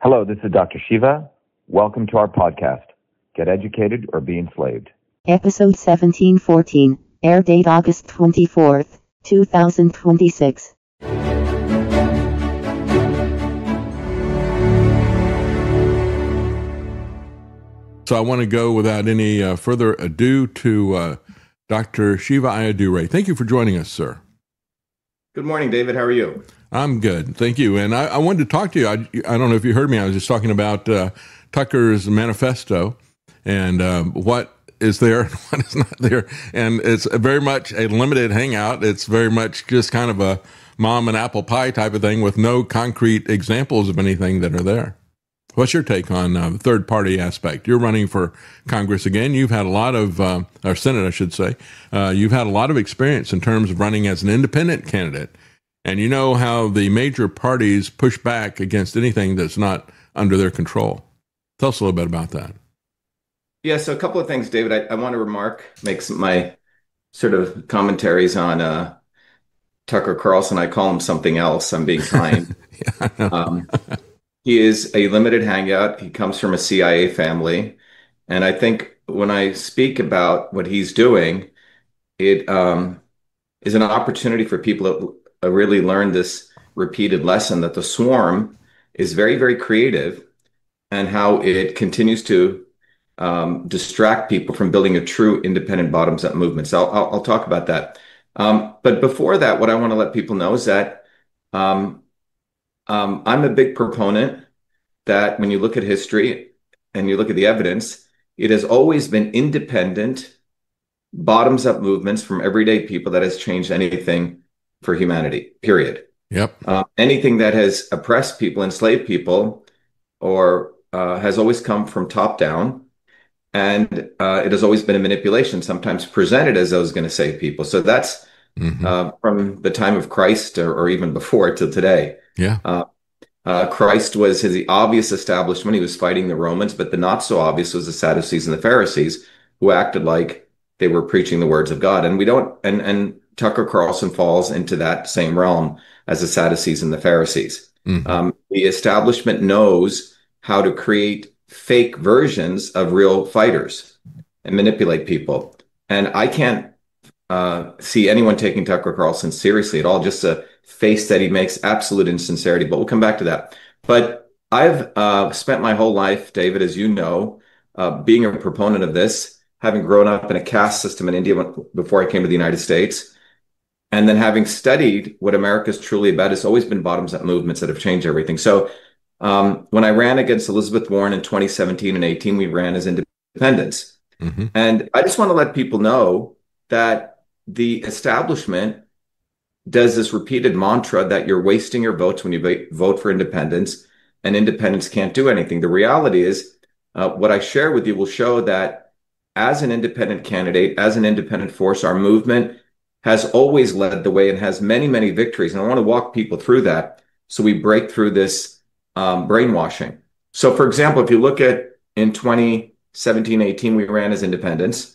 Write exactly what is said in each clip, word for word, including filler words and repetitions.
Hello, this is Doctor Shiva. Welcome to our podcast, Get Educated or Be Enslaved. Episode seventeen fourteen, air date August twenty-fourth, two thousand twenty-six. So I want to go without any uh, further ado to uh, Doctor Shiva Ayyadurai. Thank you for joining us, sir. Good morning, David. How are you? I'm good. Thank you. And I, I wanted to talk to you. I, I don't know if you heard me. I was just talking about uh, Tucker's manifesto and um, what is there and what is not there. And it's very much a limited hangout. It's very much just kind of a mom and apple pie type of thing with no concrete examples of anything that are there. What's your take on uh, the third party aspect? You're running for Congress again. You've had a lot of, uh, or Senate, I should say. Uh, you've had a lot of experience in terms of running as an independent candidate. And you know how the major parties push back against anything that's not under their control. Tell us a little bit about that. Yeah, so a couple of things, David. I, I want to remark, make some, my sort of commentaries on uh, Tucker Carlson. I call him something else. I'm being kind. yeah, I know. um, he is a limited hangout. He comes from a C I A family. And I think when I speak about what he's doing, it um, is an opportunity for people to I really learned this repeated lesson that the swarm is very, very creative and how it continues to um, distract people from building a true independent bottoms-up movement. So I'll, I'll, I'll talk about that. Um, but before that, what I want to let people know is that um, um, I'm a big proponent that when you look at history and you look at the evidence, it has always been independent bottoms-up movements from everyday people that has changed anything for humanity, period. Yep. Uh, anything that has oppressed people, enslaved people, or uh, has always come from top down. And uh, it has always been a manipulation, sometimes presented as though it was going to save people. So that's mm-hmm. uh, from the time of Christ or, or even before till today. Yeah. Uh, uh, Christ was his the obvious establishment. He was fighting the Romans, but the not so obvious was the Sadducees and the Pharisees, who acted like they were preaching the words of God. And we don't, and, and Tucker Carlson falls into that same realm as the Sadducees and the Pharisees. Mm-hmm. Um, the establishment knows how to create fake versions of real fighters and manipulate people. And I can't uh, see anyone taking Tucker Carlson seriously at all, just a face that he makes, absolute insincerity. But we'll come back to that. But I've uh, spent my whole life, David, as you know, uh, being a proponent of this, having grown up in a caste system in India before I came to the United States. And then having studied what America's truly about, it's always been bottoms-up movements that have changed everything. So um, when I ran against Elizabeth Warren in twenty seventeen and eighteen, we ran as independents. Mm-hmm. And I just want to let people know that the establishment does this repeated mantra that you're wasting your votes when you vote for independents, and independents can't do anything. The reality is uh, what I share with you will show that as an independent candidate, as an independent force, our movement has always led the way and has many, many victories. And I want to walk people through that so we break through this um, brainwashing. So, for example, if you look at in twenty seventeen, eighteen, we ran as independents.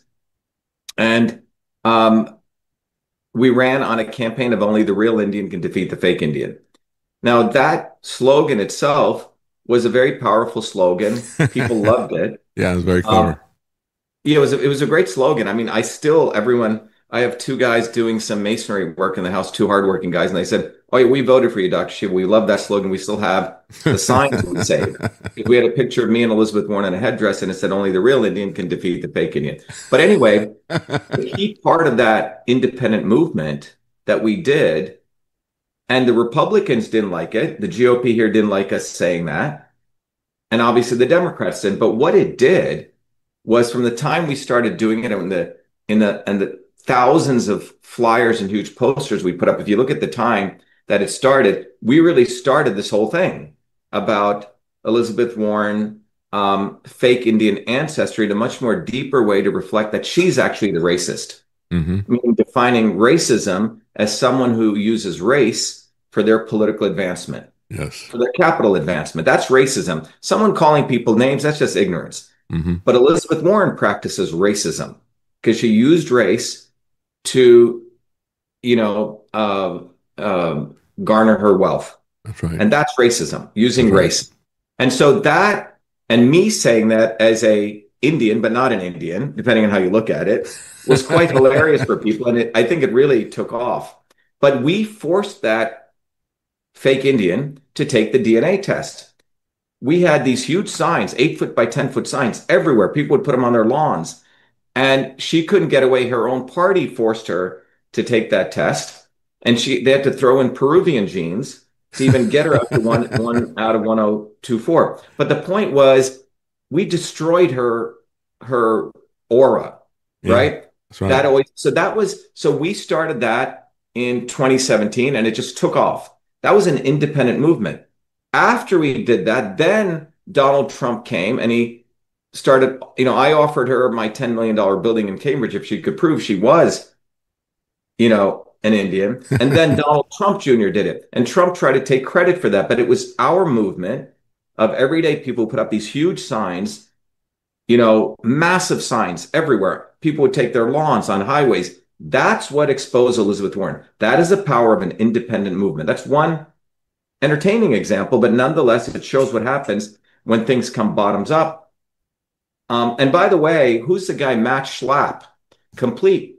And um, we ran on a campaign of only the real Indian can defeat the fake Indian. Now, that slogan itself was a very powerful slogan. People loved it. Yeah, it was very clever. Um, yeah, it was, a, it was a great slogan. I mean, I still, everyone... I have two guys doing some masonry work in the house, two hardworking guys, and they said, oh, yeah, we voted for you, Doctor Shiva. We love that slogan. We still have the signs we saved. If we had a picture of me and Elizabeth Warren in a headdress and it said only the real Indian can defeat the fake Indian. But anyway, the key part of that independent movement that we did, and the Republicans didn't like it. The G O P here didn't like us saying that. And obviously the Democrats didn't. But what it did was from the time we started doing it in the, in the, and the, thousands of flyers and huge posters we put up. If you look at the time that it started, we really started this whole thing about Elizabeth Warren, um, fake Indian ancestry in a much more deeper way to reflect that she's actually the racist. Mm-hmm. Meaning defining racism as someone who uses race for their political advancement, yes, for their capital advancement. That's racism. Someone calling people names, that's just ignorance. Mm-hmm. But Elizabeth Warren practices racism because she used race to, you know, uh, uh, garner her wealth. That's right. And that's racism, using that's right. race. And so that, and me saying that as a Indian, but not an Indian, depending on how you look at it, was quite hilarious for people. And it, I think it really took off. But we forced that fake Indian to take the D N A test. We had these huge signs, eight foot by ten foot signs everywhere. People would put them on their lawns. And she couldn't get away. Her own party forced her to take that test. And she they had to throw in Peruvian genes to even get her up to one, one out of one oh two four. But the point was, we destroyed her her aura, Yeah, right? that's right. That always so that was so we started that in twenty seventeen, and it just took off. That was an independent movement. After we did that, then Donald Trump came and he started, you know, I offered her my ten million dollars building in Cambridge if she could prove she was, you know, an Indian. And then Donald Trump Junior did it. And Trump tried to take credit for that. But it was our movement of everyday people who put up these huge signs, you know, massive signs everywhere. People would take their lawns on highways. That's what exposed Elizabeth Warren. That is the power of an independent movement. That's one entertaining example, but nonetheless, it shows what happens when things come bottoms up. Um, and by the way, who's the guy, Matt Schlapp? Complete,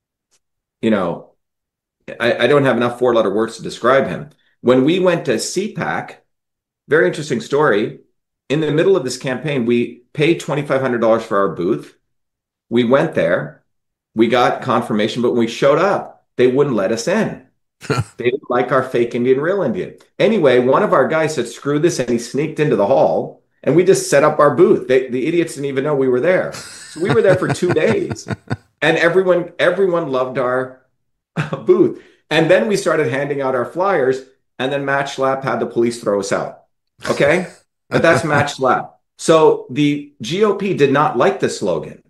you know, I, I don't have enough four-letter words to describe him. When we went to C PAC, very interesting story. In the middle of this campaign, we paid twenty-five hundred dollars for our booth. We went there. We got confirmation, but when we showed up, they wouldn't let us in. They didn't like our fake Indian, real Indian. Anyway, one of our guys said, screw this, and he sneaked into the hall. And we just set up our booth. They, the idiots didn't even know we were there. So we were there for two days. And everyone everyone loved our uh, booth. And then we started handing out our flyers. And then Matt Schlapp had the police throw us out. Okay? But that's Matt Schlapp. So the G O P did not like the slogan.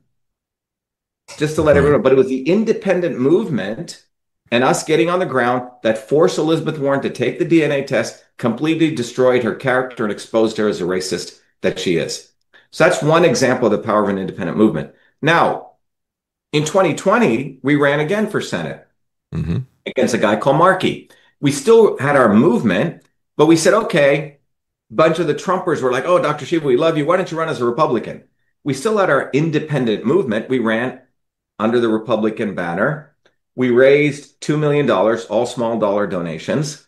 Just to let everyone know. But it was the independent movement and us getting on the ground that forced Elizabeth Warren to take the D N A test, completely destroyed her character and exposed her as a racist that she is. So that's one example of the power of an independent movement. Now, in twenty twenty, we ran again for Senate mm-hmm. against a guy called Markey. We still had our movement, but we said, okay, a bunch of the Trumpers were like, oh, Doctor Shiva, we love you. Why don't you run as a Republican? We still had our independent movement. We ran under the Republican banner. We raised two million dollars, all small dollar donations.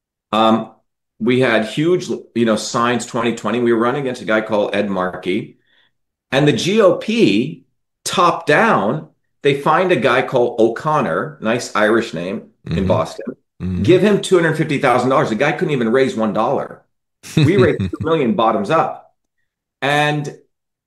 Um, we had huge, you know, signs twenty twenty. We were running against a guy called Ed Markey. And the G O P, top down, they find a guy called O'Connor, nice Irish name, mm-hmm. in Boston. Mm-hmm. Give him two hundred fifty thousand dollars. The guy couldn't even raise one dollar. We raised two million dollars bottoms up. And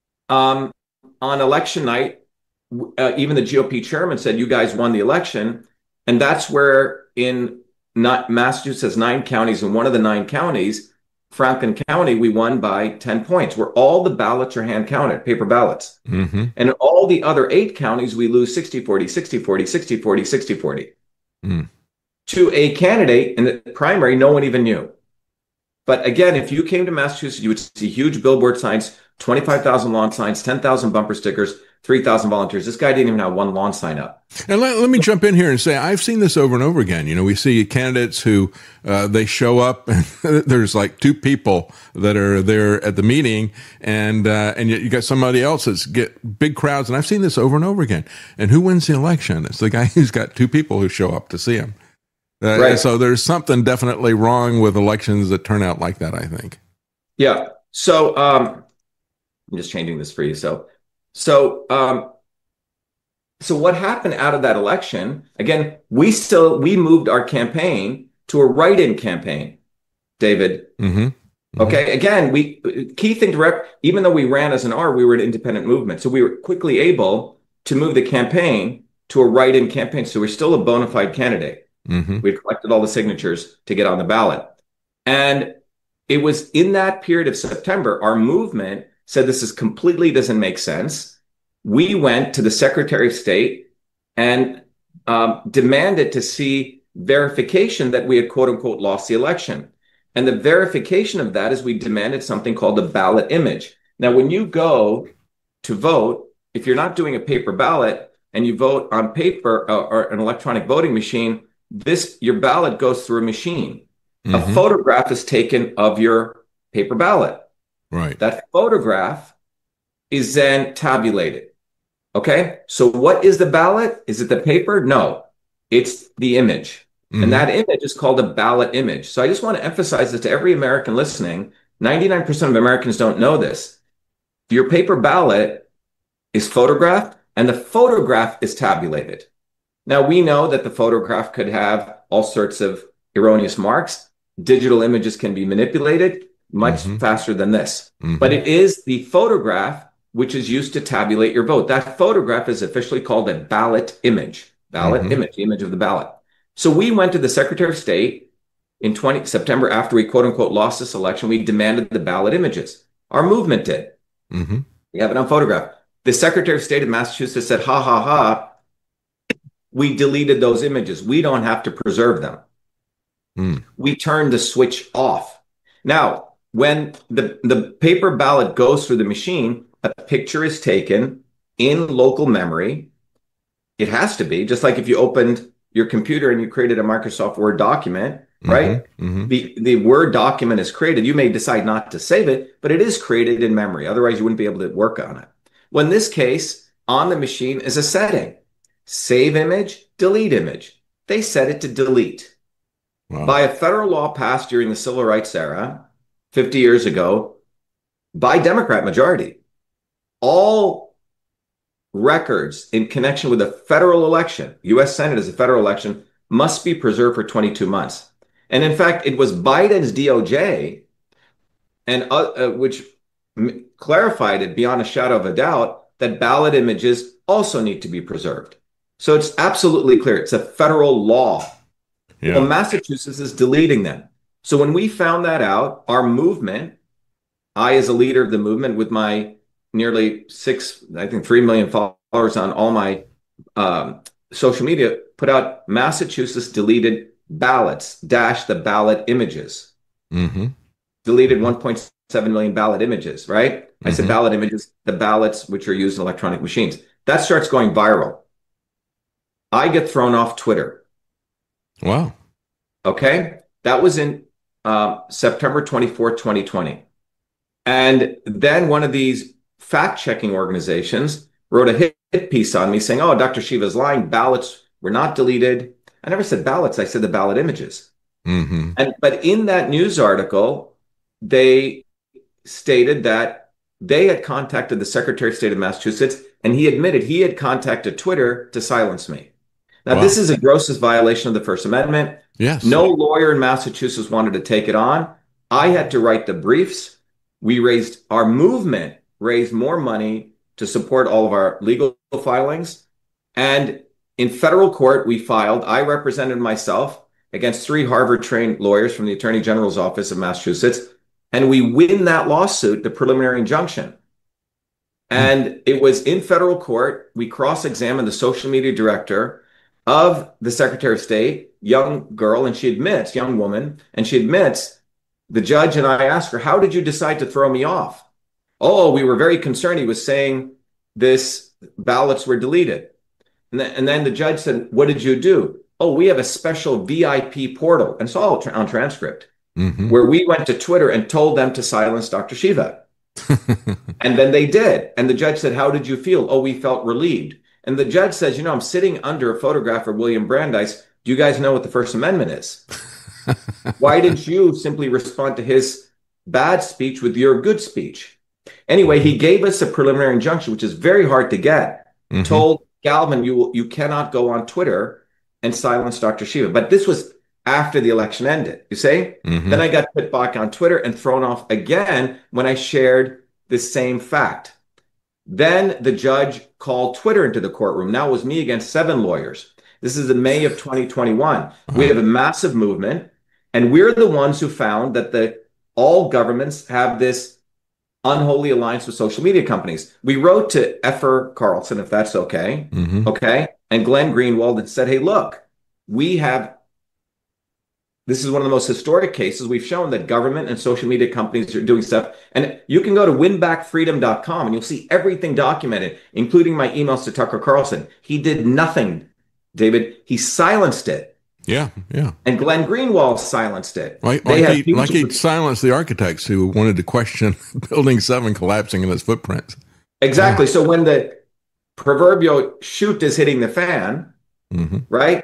um, on election night, Uh, even the G O P chairman said, you guys won the election. And that's where in not Massachusetts, nine counties, and one of the nine counties, Franklin County, we won by ten points, where all the ballots are hand counted, paper ballots. Mm-hmm. And in all the other eight counties, we lose sixty forty, sixty forty, sixty forty, sixty forty. Mm. To a candidate in the primary no one even knew. But again, if you came to Massachusetts, you would see huge billboard signs, twenty-five thousand lawn signs, ten thousand bumper stickers, three thousand volunteers. This guy didn't even have one lawn sign up. And let, let me jump in here and say, I've seen this over and over again. You know, we see candidates who uh, they show up and there's like two people that are there at the meeting, and uh, and yet you got somebody else that's get big crowds. And I've seen this over and over again. And who wins the election? It's the guy who's got two people who show up to see him. Uh, right. So there's something definitely wrong with elections that turn out like that, I think. Yeah. So um, I'm just changing this for you. So, so, um, so what happened out of that election? Again, we still we moved our campaign to a write-in campaign, David. Mm-hmm. Mm-hmm. Okay. Again, we key thing to rep. Even though we ran as an R, we were an independent movement, so we were quickly able to move the campaign to a write-in campaign. So we're still a bona fide candidate. Mm-hmm. We collected all the signatures to get on the ballot. And it was in that period of September, our movement said this is completely doesn't make sense. We went to the Secretary of State and um, demanded to see verification that we had, quote unquote, lost the election. And the verification of that is we demanded something called the ballot image. Now, when you go to vote, if you're not doing a paper ballot and you vote on paper uh, or an electronic voting machine, This, your ballot goes through a machine. Mm-hmm. A photograph is taken of your paper ballot. Right. That photograph is then tabulated. Okay. So what is the ballot? Is it the paper? No, it's the image. Mm-hmm. And that image is called a ballot image. So I just want to emphasize this to every American listening. ninety-nine percent of Americans don't know this. Your paper ballot is photographed and the photograph is tabulated. Now, we know that the photograph could have all sorts of erroneous marks. Digital images can be manipulated much mm-hmm. faster than this. Mm-hmm. But it is the photograph which is used to tabulate your vote. That photograph is officially called a ballot image. Ballot mm-hmm. image, the image of the ballot. So we went to the Secretary of State in twenty September after we quote unquote lost this election. We demanded the ballot images. Our movement did. Mm-hmm. We have it on photograph. The Secretary of State of Massachusetts said, ha, ha, ha, we deleted those images. We don't have to preserve them. Mm. We turned the switch off. Now, when the, the paper ballot goes through the machine, a picture is taken in local memory. It has to be, just like if you opened your computer and you created a Microsoft Word document, mm-hmm. right? Mm-hmm. The, the Word document is created. You may decide not to save it, but it is created in memory. Otherwise, you wouldn't be able to work on it. Well, in this case, on the machine is a setting. Save image, delete image. They set it to delete. Wow. By a federal law passed during the civil rights era, fifty years ago, by Democrat majority, all records in connection with a federal election, U S Senate is a federal election, must be preserved for twenty-two months. And in fact, it was Biden's D O J, and uh, uh, which m- clarified it beyond a shadow of a doubt that ballot images also need to be preserved. So it's absolutely clear. It's a federal law. Yeah. Well, Massachusetts is deleting them. So when we found that out, our movement, I as a leader of the movement with my nearly six, I think three million followers on all my um, social media, put out Massachusetts deleted ballots, dash the ballot images. Mm-hmm. Deleted one point seven million ballot images, right? Mm-hmm. I said ballot images, the ballots which are used in electronic machines. That starts going viral. I get thrown off Twitter. Wow. Okay. That was in uh, September twenty-fourth, twenty twenty. And then one of these fact-checking organizations wrote a hit piece on me saying, oh, Doctor Shiva's lying. Ballots were not deleted. I never said ballots. I said the ballot images. Mm-hmm. And but in that news article, they stated that they had contacted the Secretary of State of Massachusetts, and he admitted he had contacted Twitter to silence me. Now, wow. This is a grossest violation of the First Amendment. Yes. No lawyer in Massachusetts wanted to take it on. I had to write the briefs. We raised, our movement raised more money to support all of our legal filings. And in federal court, we filed, I represented myself against three Harvard-trained lawyers from the Attorney General's office of Massachusetts. And we win that lawsuit, the preliminary injunction. And mm. it was in federal court. We cross-examined the social media director of the Secretary of State, young girl, and she admits, young woman, and she admits, the judge and I asked her, how did you decide to throw me off? Oh, we were very concerned. He was saying this ballots were deleted. And, th- and then the judge said, what did you do? Oh, we have a special V I P portal. And it's all tra- on transcript, mm-hmm. where we went to Twitter and told them to silence Doctor Shiva. And then they did. And the judge said, how did you feel? Oh, we felt relieved. And the judge says, you know, I'm sitting under a photograph of William Brandeis. Do you guys know what the First Amendment is? Why didn't you simply respond to his bad speech with your good speech? Anyway, he gave us a preliminary injunction, which is very hard to get. Mm-hmm. Told Galvin, you will, you cannot go on Twitter and silence Doctor Shiva. But this was after the election ended, you see? Mm-hmm. Then I got put back on Twitter and thrown off again when I shared this same fact. Then the judge called Twitter into the courtroom. Now it was me against seven lawyers. This is in May of twenty twenty-one. Uh-huh. We have a massive movement, and we're the ones who found that the all governments have this unholy alliance with social media companies. We wrote to Effer Carlson, if that's okay, mm-hmm. okay, and Glenn Greenwald and said, hey, look, we have, this is one of the most historic cases. We've shown that government and social media companies are doing stuff. And you can go to win back freedom dot com and you'll see everything documented, including my emails to Tucker Carlson. He did nothing, David. He silenced it. Yeah, yeah. And Glenn Greenwald silenced it. Like, They like, have he, huge- like he silenced the architects who wanted to question Building seven collapsing in its footprints. Exactly. So when the proverbial shoot is hitting the fan, Mm-hmm. right?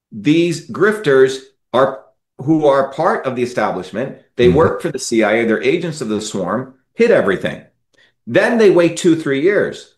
These grifters are who are part of the establishment. They Mhm. work for the C I A. They're agents of the swarm, hit everything. Then they wait two, three years,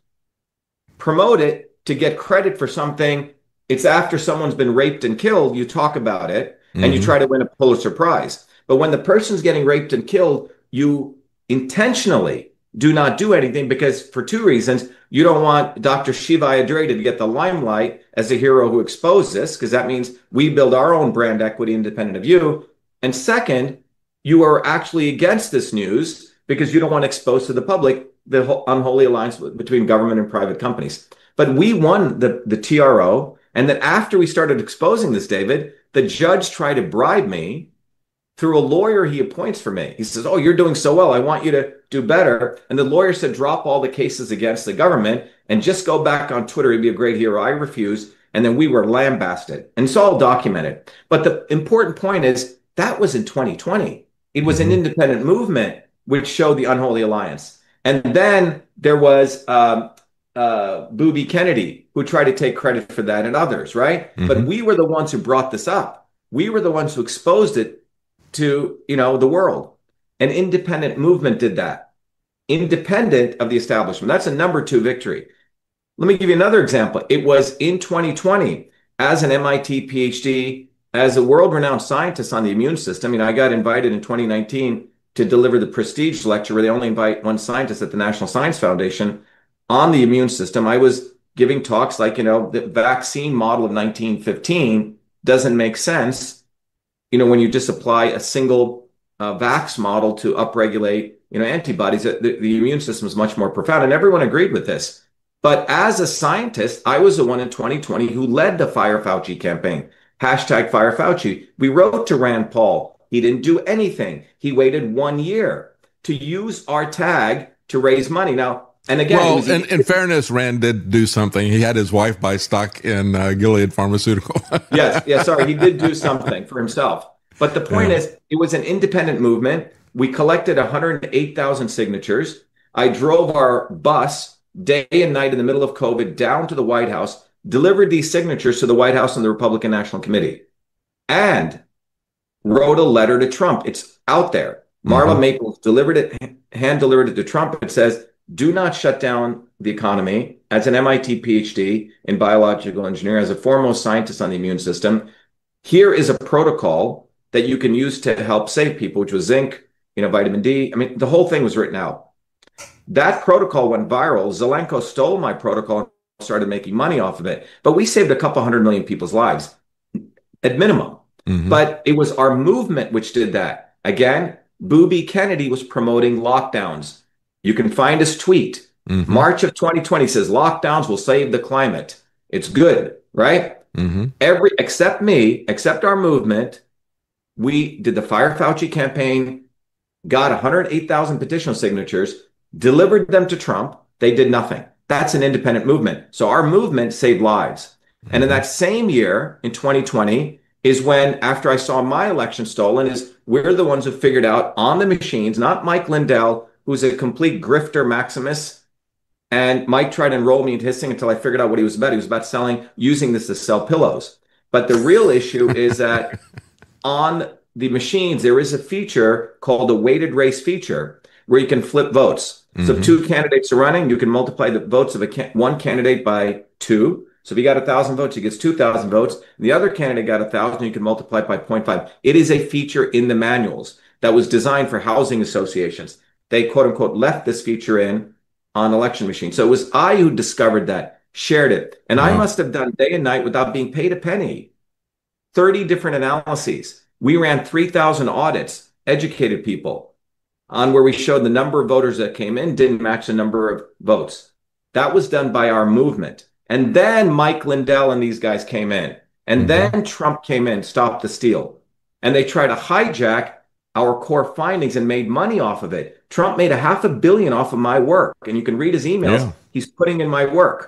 promote it to get credit for something. It's after someone's been raped and killed. You talk about it and you Mhm. try to win a Pulitzer Prize. But when the person's getting raped and killed, you intentionally do not do anything because for two reasons. You don't want Doctor Shiva Ayyadurai to get the limelight as a hero who exposed this, because that means we build our own brand equity independent of you. And second, you are actually against this news because you don't want to expose to the public the whole unholy alliance between government and private companies. But we won the, the T R O. And then after we started exposing this, David, the judge tried to bribe me through a lawyer he appoints for me. He says, oh, you're doing so well. I want you to do better. And the lawyer said, drop all the cases against the government and just go back on Twitter. He'd be a great hero. I refused. And then we were lambasted. And it's all documented. But the important point is that was in twenty twenty. It was an independent movement which showed the unholy alliance. And then there was um, uh, Booby Kennedy, who tried to take credit for that, and others, right? Mhm. But we were the ones who brought this up. We were the ones who exposed it to, you know, the world. An independent movement did that, independent of the establishment. That's a number two victory. Let me give you another example. It was in twenty twenty, as an M I T PhD, as a world-renowned scientist on the immune system. You know, I got invited in twenty nineteen to deliver the Prestige lecture where they only invite one scientist at the National Science Foundation on the immune system. I was giving talks like, you know, the vaccine model of nineteen fifteen doesn't make sense. You know, when you just apply a single uh, vax model to upregulate, you know, antibodies, the, the immune system is much more profound. And everyone agreed with this. But as a scientist, I was the one in twenty twenty who led the Fire Fauci campaign. Hashtag Fire Fauci. We wrote to Rand Paul. He didn't do anything. He waited one year to use our tag to raise money. Now, and again, it Well, was- in, in fairness, Rand did do something. He had his wife buy stock in uh, Gilead Pharmaceutical. yes, yes, sorry, he did do something for himself. But the point Yeah. is, it was an independent movement. We collected one hundred eight thousand signatures. I drove our bus day and night in the middle of COVID down to the White House, delivered these signatures to the White House and the Republican National Committee, and wrote a letter to Trump. It's out there. Marla Mhm. Maples delivered it, hand delivered it to Trump. It says, do not shut down the economy. As an M I T PhD in biological engineering, as a foremost scientist on the immune system, here is a protocol that you can use to help save people, which was zinc, you know, vitamin D. I mean, the whole thing was written out. That protocol went viral. Zelenko stole my protocol and started making money off of it. But we saved a couple hundred million people's lives at minimum. Mhm. But it was our movement which did that. Again, Booby Kennedy was promoting lockdowns. You can find his tweet. Mhm. March of twenty twenty says lockdowns will save the climate. It's good, right? Mhm. Every except me, except our movement, we did the Fire Fauci campaign, got one hundred eight thousand petition signatures, delivered them to Trump. They did nothing. That's an independent movement. So our movement saved lives. And in that same year, in twenty twenty, is when, after I saw my election stolen, is we're the ones who figured out on the machines, not Mike Lindell, who's a complete grifter Maximus. And Mike tried to enroll me into his thing until I figured out what he was about. He was about selling, using this to sell pillows. But the real issue is that on the machines, there is a feature called a weighted race feature where you can flip votes. So if two candidates are running, you can multiply the votes of a can- one candidate by two. So if you got a thousand votes, he gets two thousand votes. And the other candidate got a thousand, you can multiply it by zero point five. It is a feature in the manuals that was designed for housing associations. They quote unquote left this feature in on election machines. So it was I who discovered that, shared it. And I Wow. must have done day and night without being paid a penny. thirty different analyses. We ran three thousand audits, educated people on where we showed the number of voters that came in didn't match the number of votes. That was done by our movement. And then Mike Lindell and these guys came in. And then Trump came in, stopped the steal. And they tried to hijack our core findings and made money off of it. Trump made a half a billion off of my work. And you can read his emails. Yeah. He's putting in my work.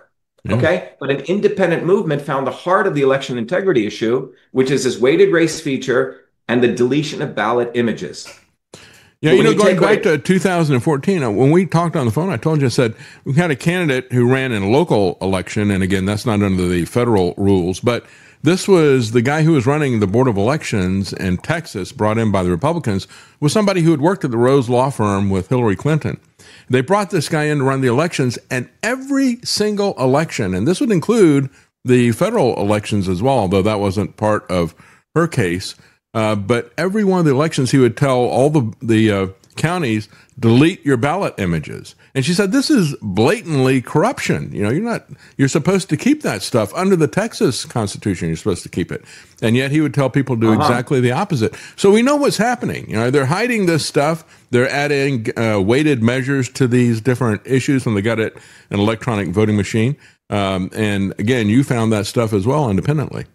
Yeah. Okay. But an independent movement found the heart of the election integrity issue, which is this weighted race feature and the deletion of ballot images. Yeah, But you when know, you going take back away- to two thousand fourteen, uh, when we talked on the phone, I told you, I said, we had a candidate who ran in a local election, and again, that's not under the federal rules, but this was the guy who was running the Board of Elections in Texas, brought in by the Republicans, was somebody who had worked at the Rose Law Firm with Hillary Clinton. They brought this guy in to run the elections, and every single election, and this would include the federal elections as well, although that wasn't part of her case, uh, but every one of the elections, he would tell all the, the uh, counties, delete your ballot images. And she said, this is blatantly corruption. You know, you're not, you're supposed to keep that stuff under the Texas Constitution. You're supposed to keep it. And yet he would tell people to do Uh-huh. exactly the opposite. So we know what's happening. You know, they're hiding this stuff. They're adding uh, weighted measures to these different issues when they got it an electronic voting machine. Um, and again, you found that stuff as well independently.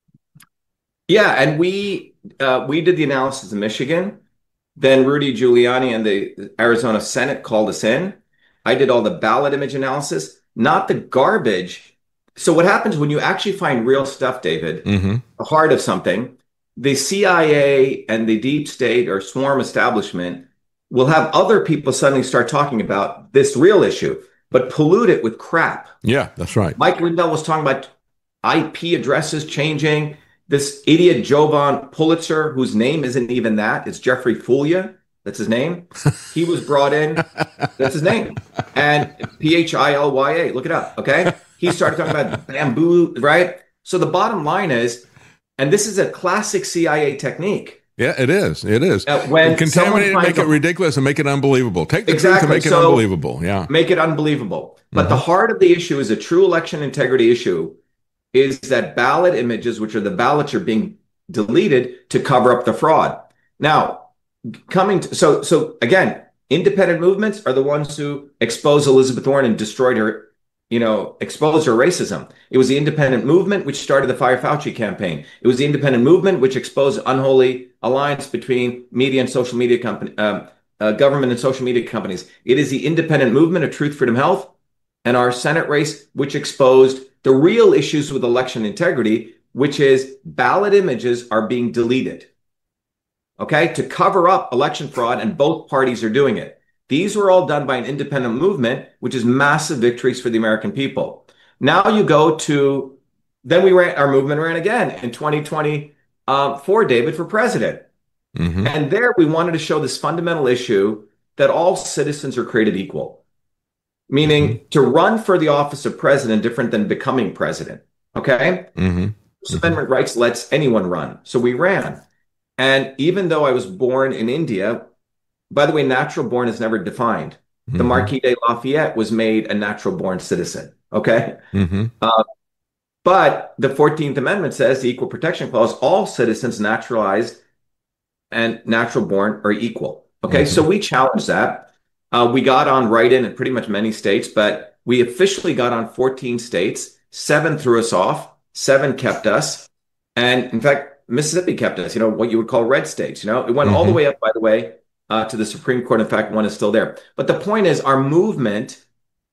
Yeah, and we uh, we did the analysis in Michigan. Then Rudy Giuliani and the Arizona Senate called us in. I did all the ballot image analysis, not the garbage. So what happens when you actually find real stuff, David, Mm-hmm. the heart of something, the C I A and the deep state or swarm establishment will have other people suddenly start talking about this real issue, but pollute it with crap. Yeah, that's right. Mike Lindell was talking about I P addresses changing. This idiot Jovan Pulitzer, whose name isn't even that, it's Jeffrey Fulia. That's his name. He was brought in. That's his name. And P H I L Y A. Look it up. Okay. He started talking about bamboo, right? So the bottom line is, and this is a classic C I A technique. Yeah, it is. It is. Uh, when Contaminate it, someone make it finds a- ridiculous, and make it unbelievable. Take the Exactly. truth and make it So- unbelievable. Yeah. Make it unbelievable. But Mhm. the heart of the issue is a true election integrity issue is that ballot images, which are the ballots, are being deleted to cover up the fraud. Now, coming to, so, so again, independent movements are the ones who exposed Elizabeth Warren and destroyed her, you know, exposed her racism. It was the independent movement which started the Fire Fauci campaign. It was the independent movement which exposed unholy alliance between media and social media company, um, uh, government and social media companies. It is the independent movement of Truth, Freedom, Health, and our Senate race, which exposed the real issues with election integrity, which is ballot images are being deleted, okay, to cover up election fraud, and both parties are doing it. These were all done by an independent movement, which is massive victories for the American people. Now you go to, then we ran, our movement ran again in twenty twenty-four, David, for president. Mm-hmm. And there we wanted to show this fundamental issue that all citizens are created equal. Meaning mm-hmm. to run for the office of president different than becoming president. Okay. Mm-hmm. First Amendment rights lets anyone run. So we ran. And even though I was born in India, by the way, natural born is never defined. Mm-hmm. The Marquis de Lafayette was made a natural born citizen. Okay. Mm-hmm. Uh, but the fourteenth Amendment says the Equal Protection Clause, all citizens naturalized and natural born are equal. Okay. Mm-hmm. So we challenged that. Uh, we got on write-in in pretty much many states, but we officially got on fourteen states. Seven threw us off. Seven kept us. And in fact, Mississippi kept us, you know, what you would call red states. You know, it went mm-hmm. all the way up, by the way, uh, to the Supreme Court. In fact, one is still there. But the point is, our movement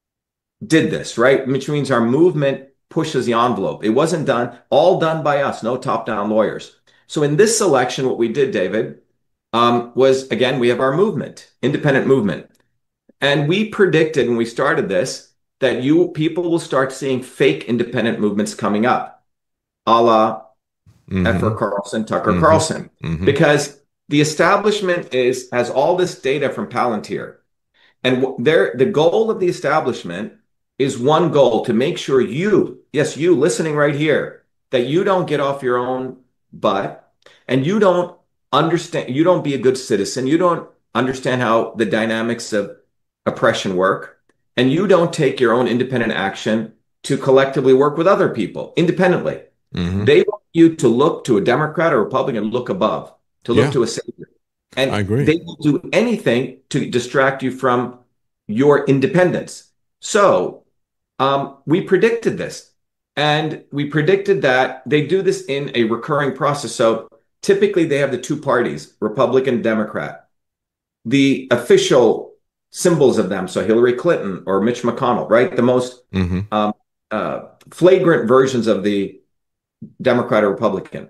did this, right? Which means our movement pushes the envelope. It wasn't done, all done by us, no top-down lawyers. So in this election, what we did, David, um, was, again, we have our movement, independent movement. And we predicted when we started this that you people will start seeing fake independent movements coming up, a la mm-hmm. F R Carlson, Tucker mm-hmm. Carlson, mm-hmm. because the establishment is has all this data from Palantir, and their the goal of the establishment is one goal: to make sure you, yes, you listening right here, that you don't get off your own butt and you don't understand, you don't be a good citizen, you don't understand how the dynamics of oppression work, and you don't take your own independent action to collectively work with other people independently. Mm-hmm. They want you to look to a Democrat or Republican, look above, to look yeah. to a savior. And I agree. They will do anything to distract you from your independence. So um, we predicted this, and we predicted that they do this in a recurring process. So typically they have the two parties, Republican, Democrat. The official symbols of them, so Hillary Clinton or Mitch McConnell, right? The most mm-hmm. um, uh, flagrant versions of the Democrat or Republican.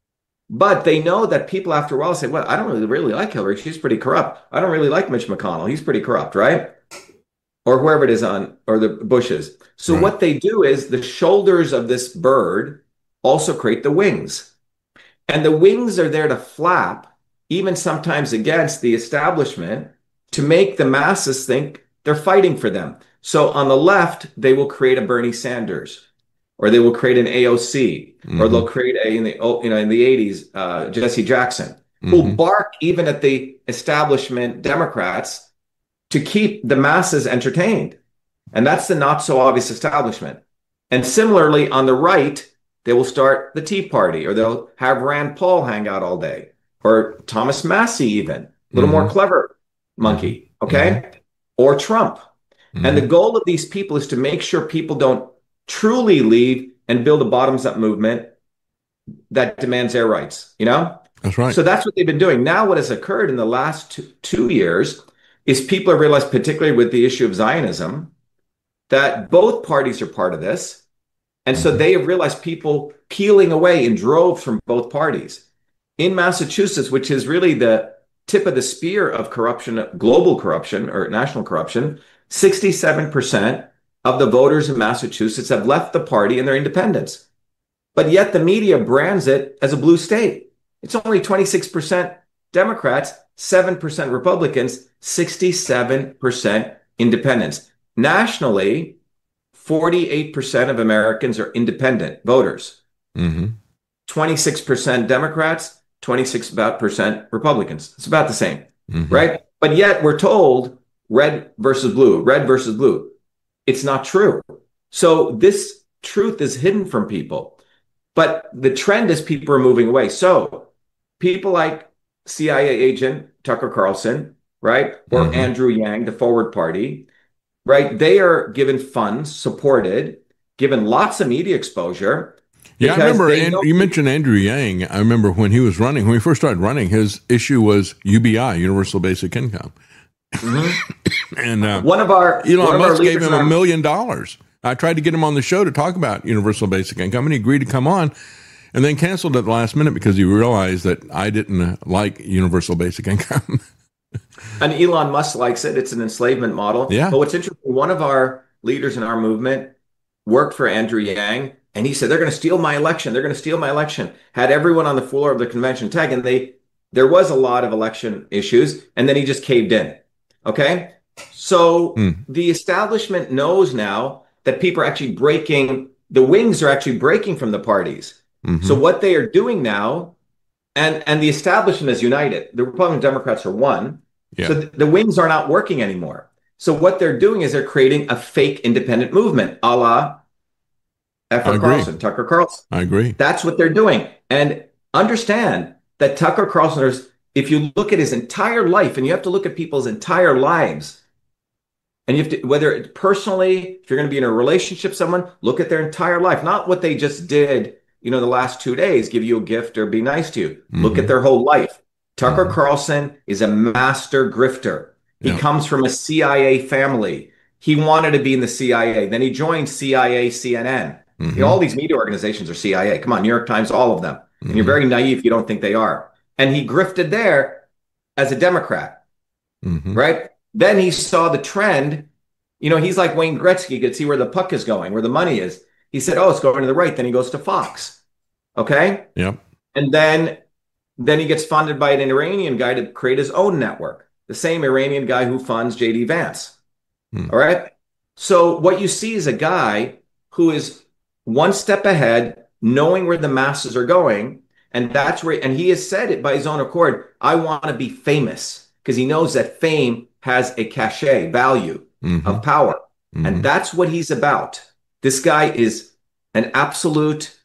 But they know that people after a while say, well, I don't really, really like Hillary. She's pretty corrupt. I don't really like Mitch McConnell. He's pretty corrupt, right? Or whoever it is on, or the Bushes. So right. What they do is the shoulders of this bird also create the wings. And the wings are there to flap, even sometimes against the establishment, to make the masses think they're fighting for them. So on the left, they will create a Bernie Sanders, or they will create an A O C, mm-hmm. or they'll create a, in the, you know, in the eighties, uh, Jesse Jackson, mm-hmm. who'll bark even at the establishment Democrats to keep the masses entertained. And that's the not so obvious establishment. And similarly, on the right, they will start the Tea Party, or they'll have Rand Paul hang out all day, or Thomas Massey even, a little mm-hmm. more clever monkey, okay? Mm-hmm. Or Trump. Mm-hmm. And the goal of these people is to make sure people don't truly leave and build a bottoms-up movement that demands their rights, you know? That's right. So that's what they've been doing. Now what has occurred in the last two, two years is people have realized, particularly with the issue of Zionism, that both parties are part of this. And so they have realized people peeling away in droves from both parties. In Massachusetts, which is really the tip of the spear of corruption, global corruption or national corruption, sixty-seven percent of the voters in Massachusetts have left the party and they're independents. But yet the media brands it as a blue state. It's only twenty-six percent Democrats, seven percent Republicans, sixty-seven percent independents. Nationally, forty-eight percent of Americans are independent voters. Mm-hmm. twenty-six percent Democrats, twenty-six percent Republicans. It's about the same, mm-hmm. right? But yet we're told red versus blue, red versus blue. It's not true. So this truth is hidden from people. But the trend is people are moving away. So people like C I A agent Tucker Carlson, right? Or mm-hmm. Andrew Yang, the Forward Party, right? They are given funds, supported, given lots of media exposure. Yeah, I remember, and you mentioned Andrew Yang. I remember when he was running, when he first started running, his issue was U B I, Universal Basic Income. Mm-hmm. and uh, one of our Elon one Musk of our gave him our- a million dollars. I tried to get him on the show to talk about Universal Basic Income, and he agreed to come on, and then canceled at the last minute because he realized that I didn't uh, like Universal Basic Income. And Elon Musk likes it. It's an enslavement model. Yeah. But what's interesting, one of our leaders in our movement worked for Andrew Yang, and he said, they're going to steal my election. They're going to steal my election. Had everyone on the floor of the convention tag, and they there was a lot of election issues, and then he just caved in. Okay? So mm. the establishment knows now that people are actually breaking, the wings are actually breaking from the parties. Mm-hmm. So what they are doing now, and, and the establishment is united. The Republican Democrats are one. Yeah. So th- the wings are not working anymore. So what they're doing is they're creating a fake independent movement, a la Tucker Carlson, Tucker Carlson. I agree. That's what they're doing. And understand that Tucker Carlson, is, if you look at his entire life, and you have to look at people's entire lives, and you have to, whether it's personally, if you're going to be in a relationship with someone, look at their entire life, not what they just did, you know, the last two days, give you a gift or be nice to you. Mm-hmm. Look at their whole life. Tucker mm-hmm. Carlson is a master grifter. He yeah. comes from a C I A family. He wanted to be in the C I A. Then he joined C I A, C N N. Mm-hmm. You know, all these media organizations are C I A. Come on, New York Times, all of them. Mm-hmm. And you're very naive if you don't think they are. And he grifted there as a Democrat, mm-hmm. right? Then he saw the trend. You know, he's like Wayne Gretzky. You could see where the puck is going, where the money is. He said, oh, it's going to the right. Then he goes to Fox. Okay? Yep. And then, then he gets funded by an Iranian guy to create his own network. The same Iranian guy who funds J D Vance. Hmm. All right? So what you see is a guy who is one step ahead, knowing where the masses are going. And that's where, and he has said it by his own accord, I want to be famous, because he knows that fame has a cachet value mm-hmm. of power. Mm-hmm. And that's what he's about. This guy is an absolute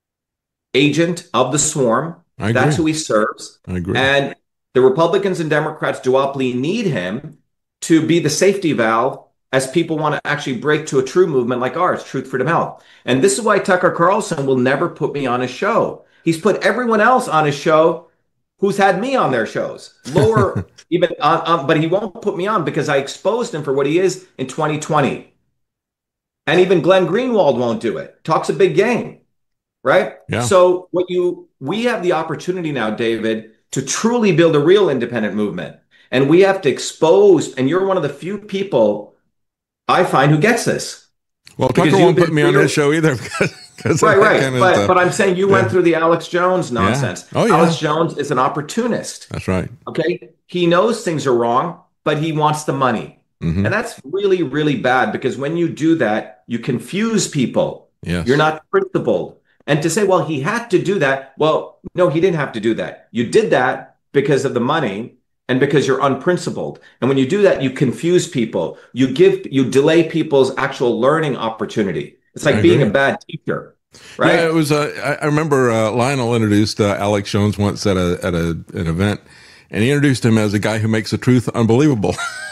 agent of the swarm. I That's agree. who he serves. I agree. And the Republicans and Democrats duopoly need him to be the safety valve as people want to actually break to a true movement like ours, Truth, Freedom, Health. And this is why Tucker Carlson will never put me on his show. He's put everyone else on his show who's had me on their shows. Lower, even, on, on, but he won't put me on because I exposed him for what he is in twenty twenty. And even Glenn Greenwald won't do it. Talks a big game, right? Yeah. So what you we have the opportunity now, David, to truly build a real independent movement. And we have to expose, and you're one of the few people I find who gets this. Well, Tucker won't put me on his show either. Because, because right, right. Kind of but, stuff. but I'm saying you yeah. went through the Alex Jones nonsense. Yeah. Oh, yeah. Alex Jones is an opportunist. That's right. Okay. He knows things are wrong, but he wants the money. Mm-hmm. And that's really, really bad, because when you do that, you confuse people. Yes. You're not principled. And to say, well, he had to do that. Well, no, he didn't have to do that. You did that because of the money and because you're unprincipled. And when you do that, you confuse people. You give, you delay people's actual learning opportunity. It's like being a bad teacher. Right? Yeah, it was. Uh, I remember uh, Lionel introduced uh, Alex Jones once at a at a an event, and he introduced him as a guy who makes the truth unbelievable.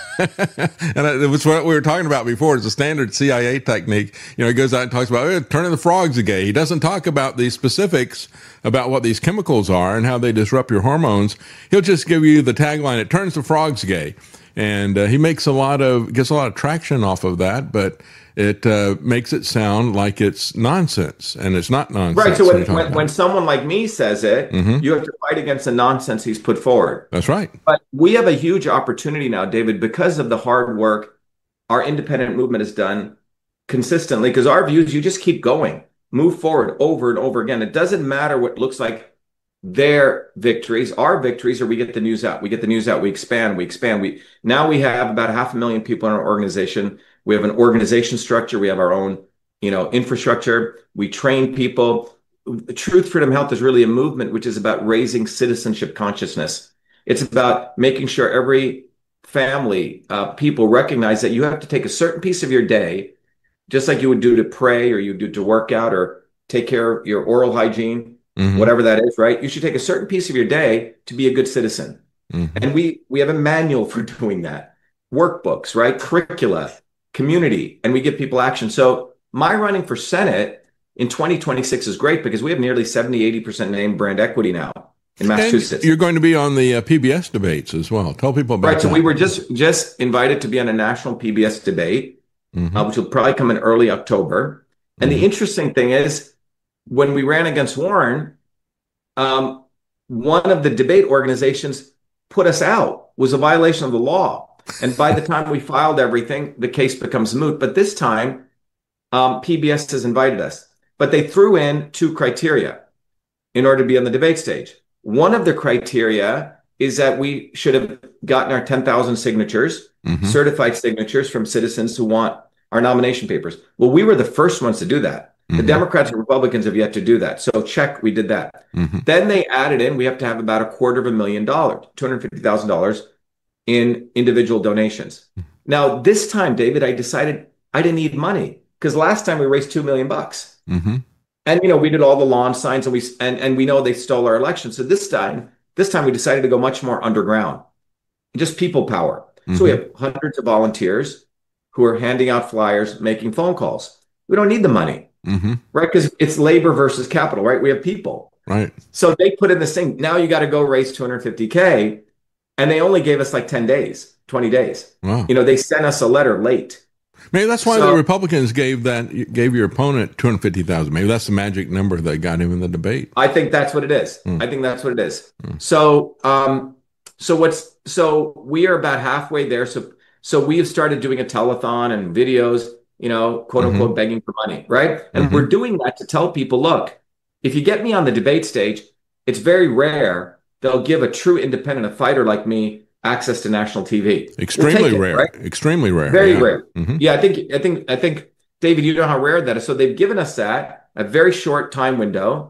And it was what we were talking about before. It's a standard C I A technique. You know, he goes out and talks about oh, turning the frogs gay. He doesn't talk about the specifics about what these chemicals are and how they disrupt your hormones. He'll just give you the tagline, it turns the frogs gay. And uh, he makes a lot of, gets a lot of traction off of that, but it uh, makes it sound like it's nonsense, and it's not nonsense. Right. So when, when, when someone like me says it, mm-hmm. you have to fight against the nonsense he's put forward. That's right. But we have a huge opportunity now, David, because of the hard work our independent movement has done consistently, because our views, you just keep going, move forward over and over again. It doesn't matter what looks like their victories, our victories, or we get the news out. We get the news out. We expand. We expand. We now we have about half a million people in our organization. We have an organization structure. We have our own, you know, infrastructure. We train people. Truth, Freedom, Health is really a movement which is about raising citizenship consciousness. It's about making sure every family, uh, people recognize that you have to take a certain piece of your day, just like you would do to pray or you do to work out or take care of your oral hygiene. Mm-hmm. Whatever that is, right? You should take a certain piece of your day to be a good citizen. Mm-hmm. And we we have a manual for doing that. Workbooks, right? Curricula, community, and we give people action. So my running for Senate in twenty twenty-six is great because we have nearly seventy, eighty percent name brand equity now in Massachusetts. And you're going to be on the uh, P B S debates as well. Tell people about right, that. So we were just just invited to be on a national P B S debate, mm-hmm. uh, which will probably come in early October. And mm-hmm. the interesting thing is, when we ran against Warren, um, one of the debate organizations put us out, was a violation of the law. And by the time we filed everything, the case becomes moot. But this time, um, P B S has invited us. But they threw in two criteria in order to be on the debate stage. One of the criteria is that we should have gotten our ten thousand signatures, mm-hmm. certified signatures from citizens who want our nomination papers. Well, we were the first ones to do that. The mm-hmm. Democrats and Republicans have yet to do that. So check, we did that. Mm-hmm. Then they added in, we have to have about a quarter of a million dollars, two hundred fifty thousand dollars in individual donations. Mm-hmm. Now, this time, David, I decided I didn't need money because last time we raised two million bucks. Mm-hmm. And, you know, we did all the lawn signs and we, and, and we know they stole our election. So this time, this time we decided to go much more underground, just people power. Mm-hmm. So we have hundreds of volunteers who are handing out flyers, making phone calls. We don't need the money. Mm-hmm. Right? Because it's labor versus capital, right? We have people. Right. So they put in this thing. Now you got to go raise two hundred fifty K. And they only gave us like ten days, twenty days. Wow. You know, they sent us a letter late. Maybe that's why so, the Republicans gave that, gave your opponent two hundred fifty thousand. Maybe that's the magic number that got him in the debate. I think that's what it is. Mm. I think that's what it is. Mm. So, um, so what's, so we are about halfway there. So, so we've started doing a telethon and videos, you know, quote unquote, mm-hmm. begging for money, right? And mm-hmm. we're doing that to tell people, look, if you get me on the debate stage, it's very rare they'll give a true independent, a fighter like me, access to national T V. Extremely we'll rare, right? Extremely rare. Very yeah. rare. Mm-hmm. Yeah, I think, I think, I think, David, you know how rare that is. So they've given us that, a very short time window.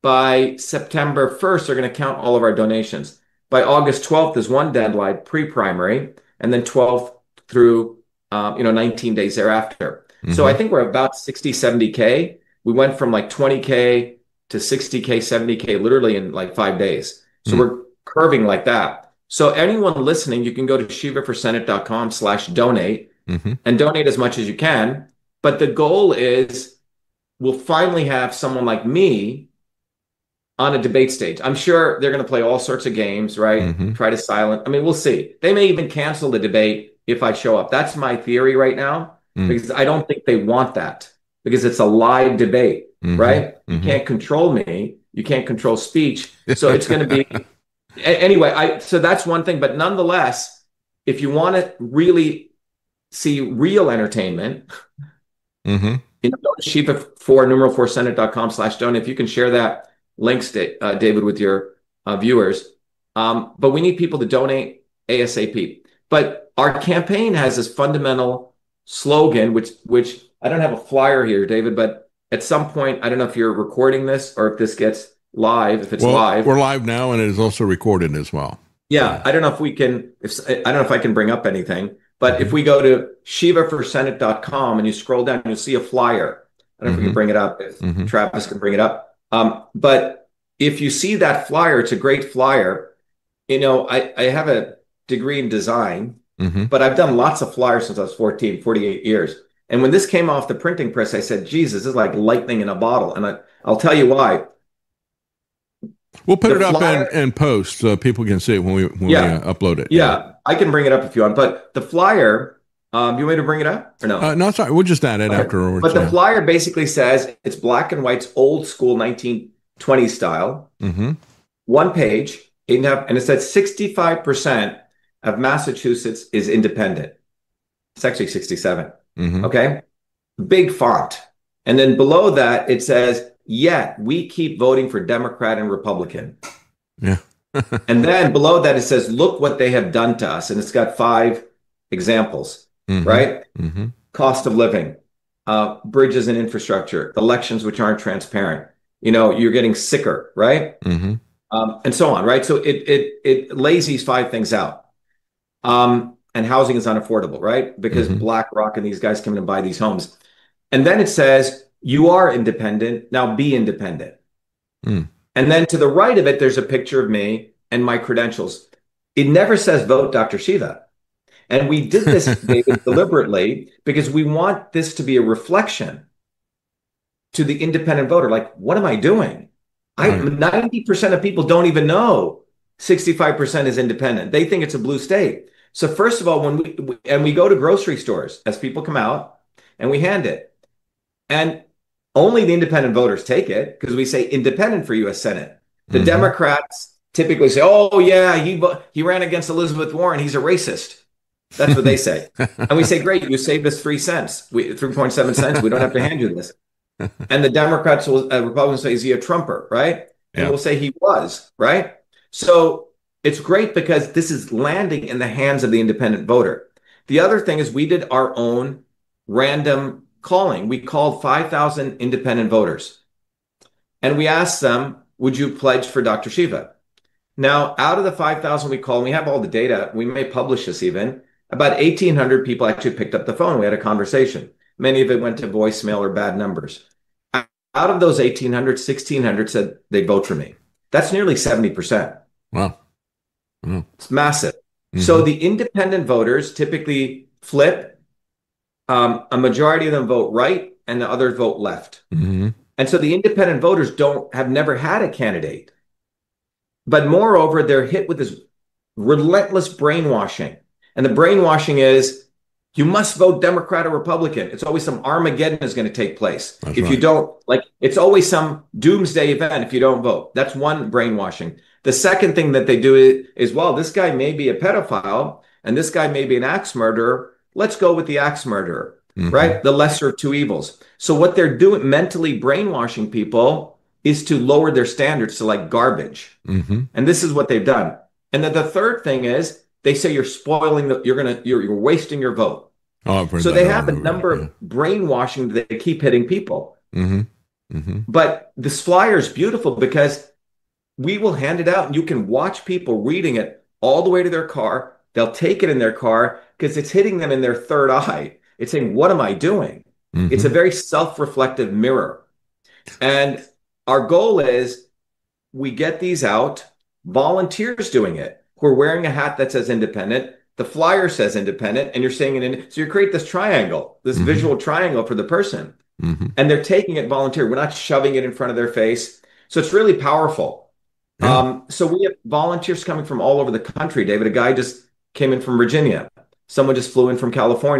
By September first, they're going to count all of our donations. By August twelfth is one deadline, pre-primary, and then twelfth through, um, you know, nineteen days thereafter. Mm-hmm. So I think we're about sixty, seventy K. We went from like twenty K to sixty K, seventy K, literally in like five days. So mm-hmm. we're curving like that. So anyone listening, you can go to shiva for senate dot com slash donate mm-hmm. and donate as much as you can. But the goal is we'll finally have someone like me on a debate stage. I'm sure they're going to play all sorts of games, right? Mm-hmm. Try to silence. I mean, we'll see. They may even cancel the debate if I show up. That's my theory right now. Mm. because I don't think they want that, because it's a live debate, Mm-hmm. right? You Mm-hmm. can't control me. You can't control speech. So it's going to be anyway. I so that's one thing. But nonetheless, if you want to really see real entertainment, Mm-hmm. you know, go to Shiva for numeral four senate dot com slash donate. If you can share that links, uh, David, with your uh, viewers. Um, but we need people to donate ASAP. But our campaign has this fundamental slogan, which which I don't have a flyer here, David, but at some point, I don't know if you're recording this or if this gets live. If it's well, live, we're live now, and it is also recorded as well. Yeah, I don't know if we can. If I don't know if I can bring up anything, but mm-hmm. if we go to shiva for senate dot com and you scroll down, you'll see a flyer. I don't know mm-hmm. if we can bring it up. If mm-hmm. Travis can bring it up. Um, but if you see that flyer, it's a great flyer. You know, I, I have a degree in design, mm-hmm. but I've done lots of flyers since I was fourteen, forty-eight years. And when this came off the printing press, I said, Jesus, this is like lightning in a bottle. And I, I'll tell you why. We'll put the it up flyer, in, in post so people can see it when we, when yeah, we uh, upload it. Yeah, yeah, I can bring it up if you want. But the flyer, um, you want me to bring it up or no? Uh, no, sorry. We'll just add it okay. afterwards. But the yeah. flyer basically says it's black and white, old school nineteen twenties style. Mm-hmm. One page, eight and a half, and it says sixty-five percent of Massachusetts is independent. It's actually sixty-seven. Mm-hmm. Okay. Big font. And then below that, it says, yet we keep voting for Democrat and Republican. Yeah. And then below that, it says, look what they have done to us. And it's got five examples, mm-hmm. right? Mm-hmm. Cost of living, uh, bridges and infrastructure, elections which aren't transparent. You know, you're getting sicker, right? Mm-hmm. Um, and so on, right? So it it it lays these five things out. Um, and housing is unaffordable, right? Because mm-hmm. BlackRock and these guys come in and buy these homes. And then it says, you are independent, now be independent. Mm. And then to the right of it, there's a picture of me and my credentials. It never says vote Doctor Shiva. And we did this, David, deliberately because we want this to be a reflection to the independent voter. Like, what am I doing? I ninety percent of people don't even know sixty-five percent is independent. They think it's a blue state. So first of all, when we, and we go to grocery stores as people come out and we hand it, and only the independent voters take it because we say independent for U S Senate. The mm-hmm. Democrats typically say, oh yeah, he, he ran against Elizabeth Warren. He's a racist. That's what they say. And we say, great, you saved us three cents, we, three point seven cents. We don't have to hand you this. And the Democrats will, uh, Republicans say, is he a Trumper, right? And yeah. we'll say he was, right? So it's great because this is landing in the hands of the independent voter. The other thing is we did our own random calling. We called five thousand independent voters. And we asked them, would you pledge for Doctor Shiva? Now, out of the five thousand we called, we have all the data. We may publish this even. About eighteen hundred people actually picked up the phone. We had a conversation. Many of it went to voicemail or bad numbers. Out of those eighteen hundred, sixteen hundred said they'd vote for me. That's nearly seventy percent. Wow. Wow. It's massive. Mm-hmm. So the independent voters typically flip. Um, a majority of them vote right and the others vote left. Mm-hmm. And so the independent voters don't have never had a candidate. But moreover, they're hit with this relentless brainwashing. And the brainwashing is, you must vote Democrat or Republican. It's always some Armageddon is going to take place. That's if right. you don't, like, it's always some doomsday event if you don't vote. That's one brainwashing. The second thing that they do is, well, this guy may be a pedophile and this guy may be an axe murderer. Let's go with the axe murderer, mm-hmm. right? The lesser of two evils. So what they're doing, mentally brainwashing people, is to lower their standards to like garbage. Mm-hmm. And this is what they've done. And then the third thing is, they say you're spoiling the, you're gonna, you're, you're wasting your vote. Oh, so they have a number yeah. of brainwashing that they keep hitting people. Mm-hmm. Mm-hmm. But this flyer is beautiful because we will hand it out and you can watch people reading it all the way to their car. They'll take it in their car because it's hitting them in their third eye. It's saying, what am I doing? Mm-hmm. It's a very self-reflective mirror. And our goal is we get these out, volunteers doing it. We're wearing a hat that says independent. The flyer says independent, and you're saying it in. So you create this triangle, this mm-hmm. visual triangle for the person. Mm-hmm. And they're taking it volunteer. We're not shoving it in front of their face. So it's really powerful. Yeah. Um, so we have volunteers coming from all over the country, David. A guy just came in from Virginia. Someone just flew in from California.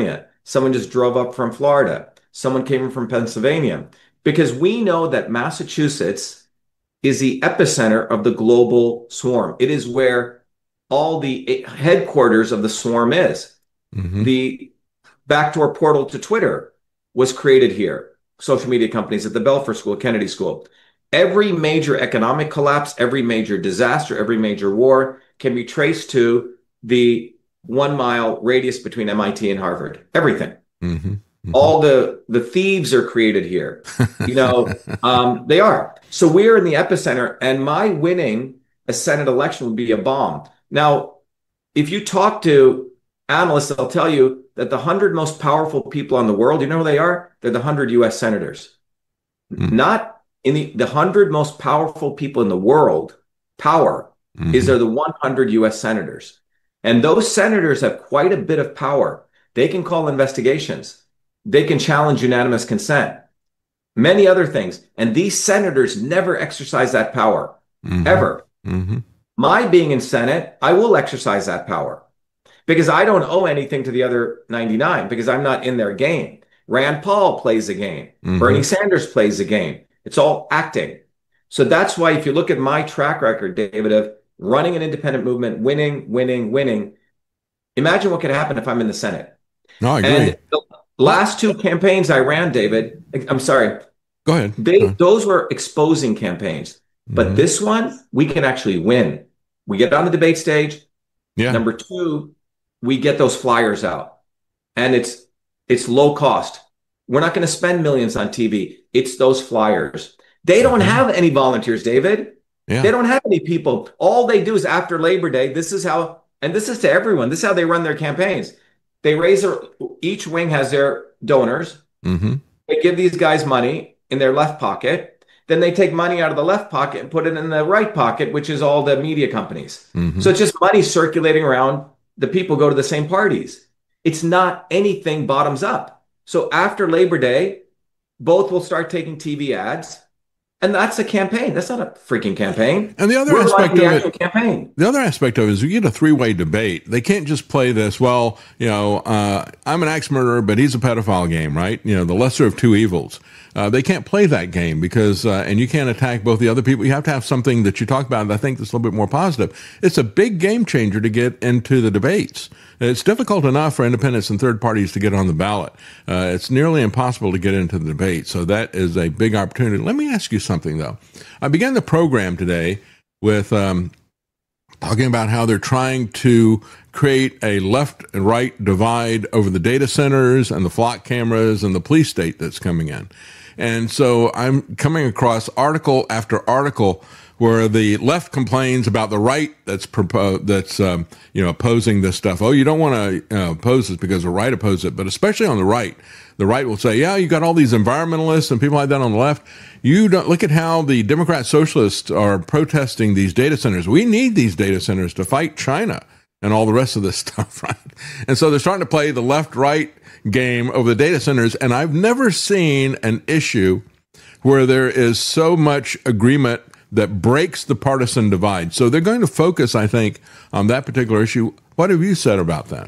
Someone just drove up from Florida. Someone came from Pennsylvania. Because we know that Massachusetts is the epicenter of the global swarm. It is where all the headquarters of the swarm is. Mm-hmm. The backdoor portal to Twitter was created here. Social media companies at the Belfer School, Kennedy School. Every major economic collapse, every major disaster, every major war can be traced to the one mile radius between M I T and Harvard. Everything. Mm-hmm. Mm-hmm. All the, the thieves are created here. You know, um, they are. So we're in the epicenter, and my winning a Senate election would be a bomb. Now, if you talk to analysts, they'll tell you that the one hundred most powerful people in the world, you know who they are? They're the one hundred U S senators. Mm-hmm. Not in the, the one hundred most powerful people in the world, power, mm-hmm. is they're the one hundred U S senators. And those senators have quite a bit of power. They can call investigations. They can challenge unanimous consent, many other things. And these senators never exercise that power, mm-hmm. ever. Mm-hmm. My being in Senate, I will exercise that power because I don't owe anything to the other ninety-nine because I'm not in their game. Rand Paul plays a game. Mm-hmm. Bernie Sanders plays a game. It's all acting. So that's why if you look at my track record, David, of running an independent movement, winning, winning, winning, imagine what could happen if I'm in the Senate. No, I agree. And the last two campaigns I ran, David, I'm sorry. Go ahead. They, Go ahead. Those were exposing campaigns. But mm-hmm. this one, we can actually win. We get on the debate stage. Yeah. Number two, we get those flyers out. And it's it's low cost. We're not going to spend millions on T V. It's those flyers. They don't have any volunteers, David. Yeah. They don't have any people. All they do is after Labor Day, this is how, and this is to everyone, this is how they run their campaigns. They raise their, each wing has their donors. Mm-hmm. They give these guys money in their left pocket. Then they take money out of the left pocket and put it in the right pocket, which is all the media companies. Mm-hmm. So it's just money circulating around. The people go to the same parties. It's not anything bottoms up. So after Labor Day, both will start taking T V ads. And that's a campaign. That's not a freaking campaign. And the other We're aspect the of it, campaign. the other aspect of it is you get a three-way debate. They can't just play this, well, you know, uh, I'm an axe murderer, but he's a pedophile game, right? You know, the lesser of two evils. Uh, they can't play that game because, uh, and you can't attack both the other people. You have to have something that you talk about that I think that's a little bit more positive. It's a big game changer to get into the debates. It's difficult enough for independents and third parties to get on the ballot. Uh, it's nearly impossible to get into the debate. So that is a big opportunity. Let me ask you something, though. I began the program today with um, talking about how they're trying to create a left and right divide over the data centers and the flock cameras and the police state that's coming in. And so I'm coming across article after article where the left complains about the right that's propo- that's um, you know opposing this stuff. Oh, you don't want to uh, oppose this because the right opposes it, but especially on the right, the right will say, "Yeah, you got all these environmentalists and people like that on the left. You don't look at how the Democrat socialists are protesting these data centers. We need these data centers to fight China and all the rest of this stuff, right?" And so they're starting to play the left-right game over the data centers, and I've never seen an issue where there is so much agreement that breaks the partisan divide. So they're going to focus, I think, on that particular issue. What have you said about that?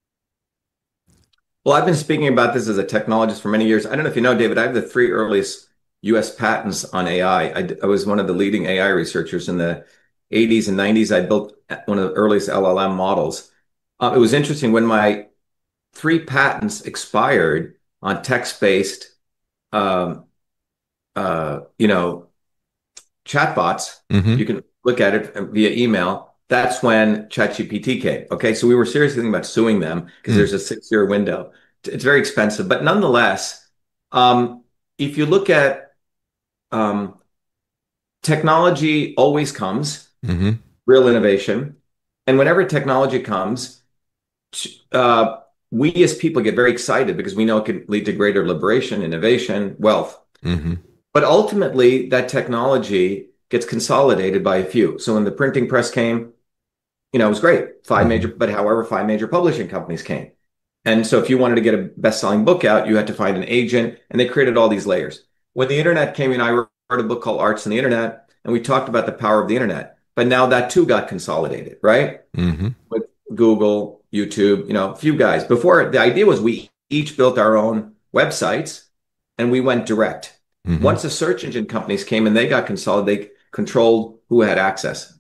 Well, I've been speaking about this as a technologist for many years. I don't know if you know, David, I have the three earliest U S patents on A I. I, I was one of the leading A I researchers in the eighties and nineties. I built one of the earliest L L M models. Uh, it was interesting when my three patents expired on text-based, um, uh, you know, chatbots. Mm-hmm. You can look at it via email. That's when ChatGPT came. Okay, so we were seriously thinking about suing them because mm. there's a six-year window. It's very expensive, but nonetheless, um, if you look at um, technology, always comes mm-hmm. real innovation, and whenever technology comes, uh, we as people get very excited because we know it can lead to greater liberation, innovation, wealth. Mm-hmm. But ultimately, that technology gets consolidated by a few. So when the printing press came, you know, it was great. Five mm-hmm. major, but however, five major publishing companies came. And so if you wanted to get a best-selling book out, you had to find an agent, and they created all these layers. When the internet came in, I wrote a book called Arts and the Internet, and we talked about the power of the internet. But now that too got consolidated, right? Mm-hmm. With Google, YouTube, you know, a few guys. Before, the idea was we each built our own websites and we went direct. Mm-hmm. Once the search engine companies came and they got consolidated, they controlled who had access.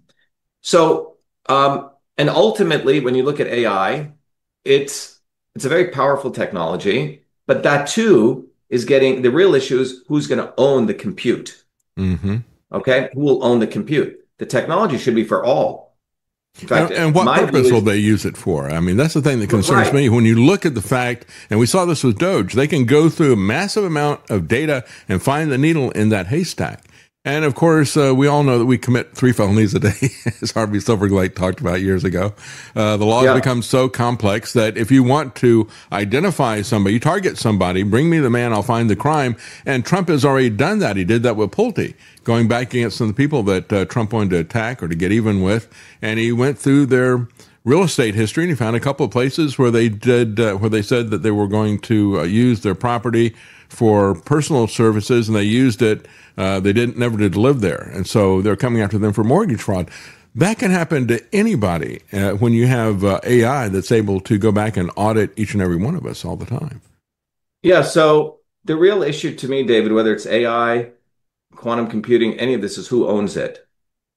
So, um, and ultimately, when you look at A I, it's it's a very powerful technology, but that too is getting, the real issue is who's going to own the compute. Mm-hmm. Okay, who will own the compute? The technology should be for all. In fact, and, and what purpose is, will they use it for? I mean, that's the thing that concerns right. me. When you look at the fact, and we saw this with Doge, they can go through a massive amount of data and find the needle in that haystack. And of course, uh, we all know that we commit three felonies a day, as Harvey Silverglate talked about years ago. Uh, the laws yeah. become so complex that if you want to identify somebody, you target somebody, bring me the man, I'll find the crime. And Trump has already done that. He did that with Pulte, going back against some of the people that uh, Trump wanted to attack or to get even with. And he went through their real estate history and he found a couple of places where they did, uh, where they said that they were going to uh, use their property for personal services, and they used it. Uh, they didn't never did live there, and so they're coming after them for mortgage fraud. That can happen to anybody uh, when you have uh, A I that's able to go back and audit each and every one of us all the time. Yeah. So the real issue to me, David, whether it's A I, quantum computing, any of this, is who owns it.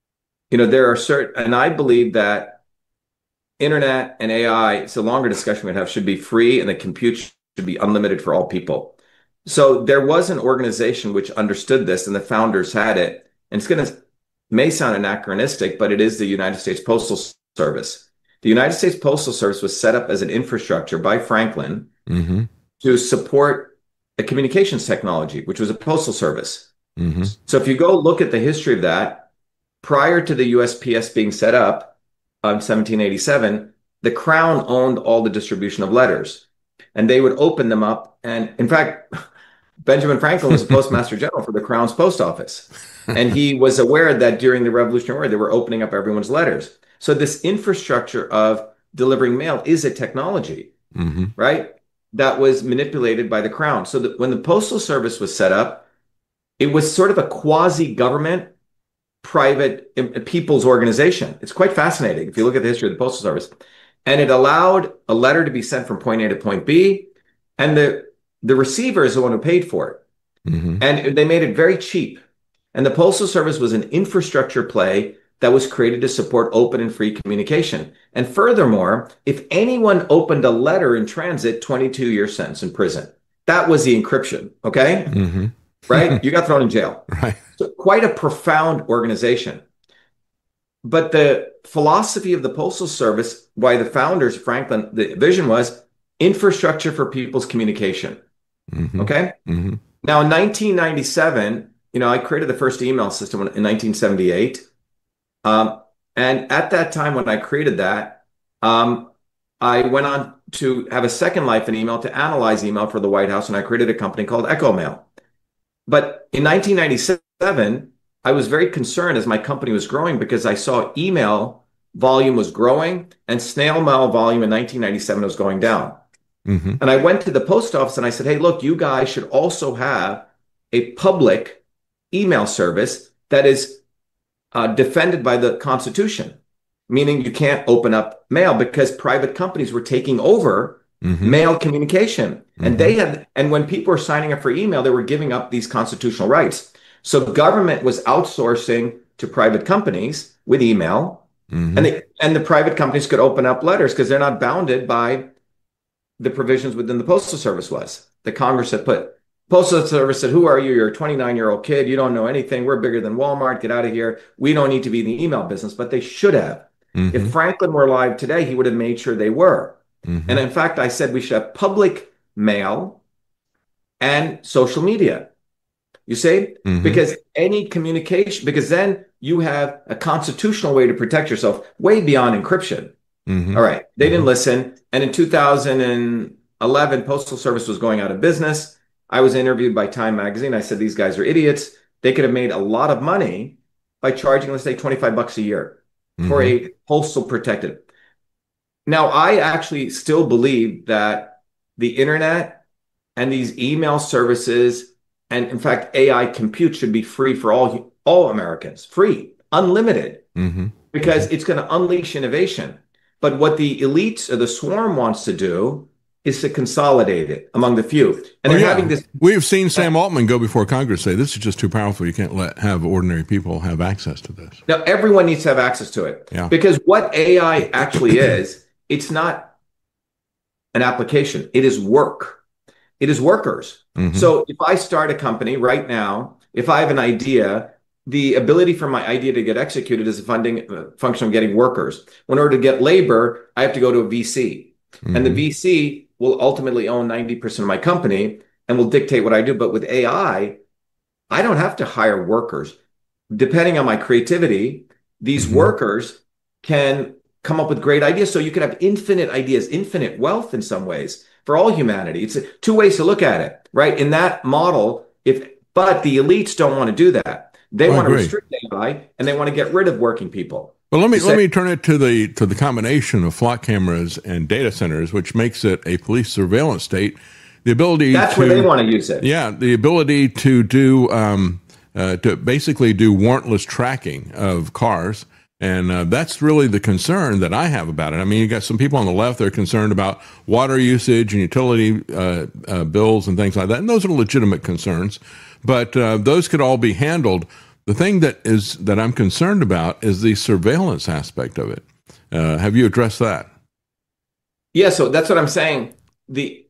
You know, there are certain, and I believe that internet and A I, it's a longer discussion we'd have, should be free, and the compute should be unlimited for all people. So there was an organization which understood this, and the founders had it. And it's going to, may sound anachronistic, but it is the United States Postal Service. The United States Postal Service was set up as an infrastructure by Franklin mm-hmm. to support a communications technology, which was a postal service. Mm-hmm. So if you go look at the history of that, prior to the U S P S being set up in seventeen eighty-seven, the Crown owned all the distribution of letters, and they would open them up. And in fact, Benjamin Franklin was the Postmaster General for the Crown's Post Office. And he was aware that during the Revolutionary War, they were opening up everyone's letters. So this infrastructure of delivering mail is a technology, mm-hmm. right? That was manipulated by the Crown. So that when the Postal Service was set up, it was sort of a quasi-government, private people's organization. It's quite fascinating if you look at the history of the Postal Service. And it allowed a letter to be sent from point A to point B, and the The receiver is the one who paid for it. Mm-hmm. And they made it very cheap. And the Postal Service was an infrastructure play that was created to support open and free communication. And furthermore, if anyone opened a letter in transit, twenty-two year sentence in prison. That was the encryption, okay? Mm-hmm. Right? You got thrown in jail. Right. So quite a profound organization. But the philosophy of the Postal Service, why the founders, Franklin, the vision was infrastructure for people's communication. Mm-hmm. Okay. Mm-hmm. Now, in nineteen ninety-seven, you know, I created the first email system in nineteen seventy-eight. Um, and at that time, when I created that, um, I went on to have a second life in email to analyze email for the White House. And I created a company called Echo Mail. But in nineteen ninety-seven, I was very concerned as my company was growing because I saw email volume was growing and snail mail volume in nineteen ninety-seven was going down. Mm-hmm. And I went to the post office and I said, hey, look, you guys should also have a public email service that is uh, defended by the Constitution, meaning you can't open up mail because private companies were taking over mm-hmm. mail communication. Mm-hmm. And they had, and when people were signing up for email, they were giving up these constitutional rights. So government was outsourcing to private companies with email, mm-hmm. and, they, and the private companies could open up letters because they're not bounded by the provisions within the Postal Service was. The Congress had put. Postal Service said, who are you? You're a twenty-nine-year-old kid. You don't know anything. We're bigger than Walmart. Get out of here. We don't need to be in the email business. But they should have. Mm-hmm. If Franklin were alive today, he would have made sure they were. Mm-hmm. And in fact, I said we should have public mail and social media. You see? Mm-hmm. Because any communication, because then you have a constitutional way to protect yourself way beyond encryption. Mm-hmm. All right. They mm-hmm. didn't listen. And in two thousand eleven, Postal Service was going out of business. I was interviewed by Time Magazine. I said, these guys are idiots. They could have made a lot of money by charging, let's say, twenty-five bucks a year mm-hmm. for a postal protected. Now, I actually still believe that the internet and these email services and, in fact, A I compute should be free for all, all Americans, free, unlimited, mm-hmm. because mm-hmm. it's going to unleash innovation. But what the elites or the swarm wants to do is to consolidate it among the few. And oh, they're yeah. having this. We've seen Sam Altman go before Congress say, this is just too powerful. You can't let have ordinary people have access to this. Now, everyone needs to have access to it. Yeah. Because what A I actually is, it's not an application. It is work. It is workers. Mm-hmm. So if I start a company right now, if I have an idea, the ability for my idea to get executed is a funding uh, function of getting workers. In order to get labor, I have to go to a V C. Mm-hmm. And the V C will ultimately own ninety percent of my company and will dictate what I do. But with A I, I don't have to hire workers. Depending on my creativity, these mm-hmm. workers can come up with great ideas. So you can have infinite ideas, infinite wealth in some ways for all humanity. It's two ways to look at it, right? In that model, if but the elites don't want to do that. They I want agree. to restrict A I and they want to get rid of working people. Well, let me say, let me turn it to the to the combination of flock cameras and data centers, which makes it a police surveillance state. The ability that's to, where they want to use it. Yeah, the ability to do um, uh, to basically do warrantless tracking of cars, and uh, that's really the concern that I have about it. I mean, you got some people on the left that are concerned about water usage and utility uh, uh, bills and things like that, and those are legitimate concerns. But uh, those could all be handled. The thing that is that I'm concerned about is the surveillance aspect of it. Uh, have you addressed that? Yeah, so that's what I'm saying. The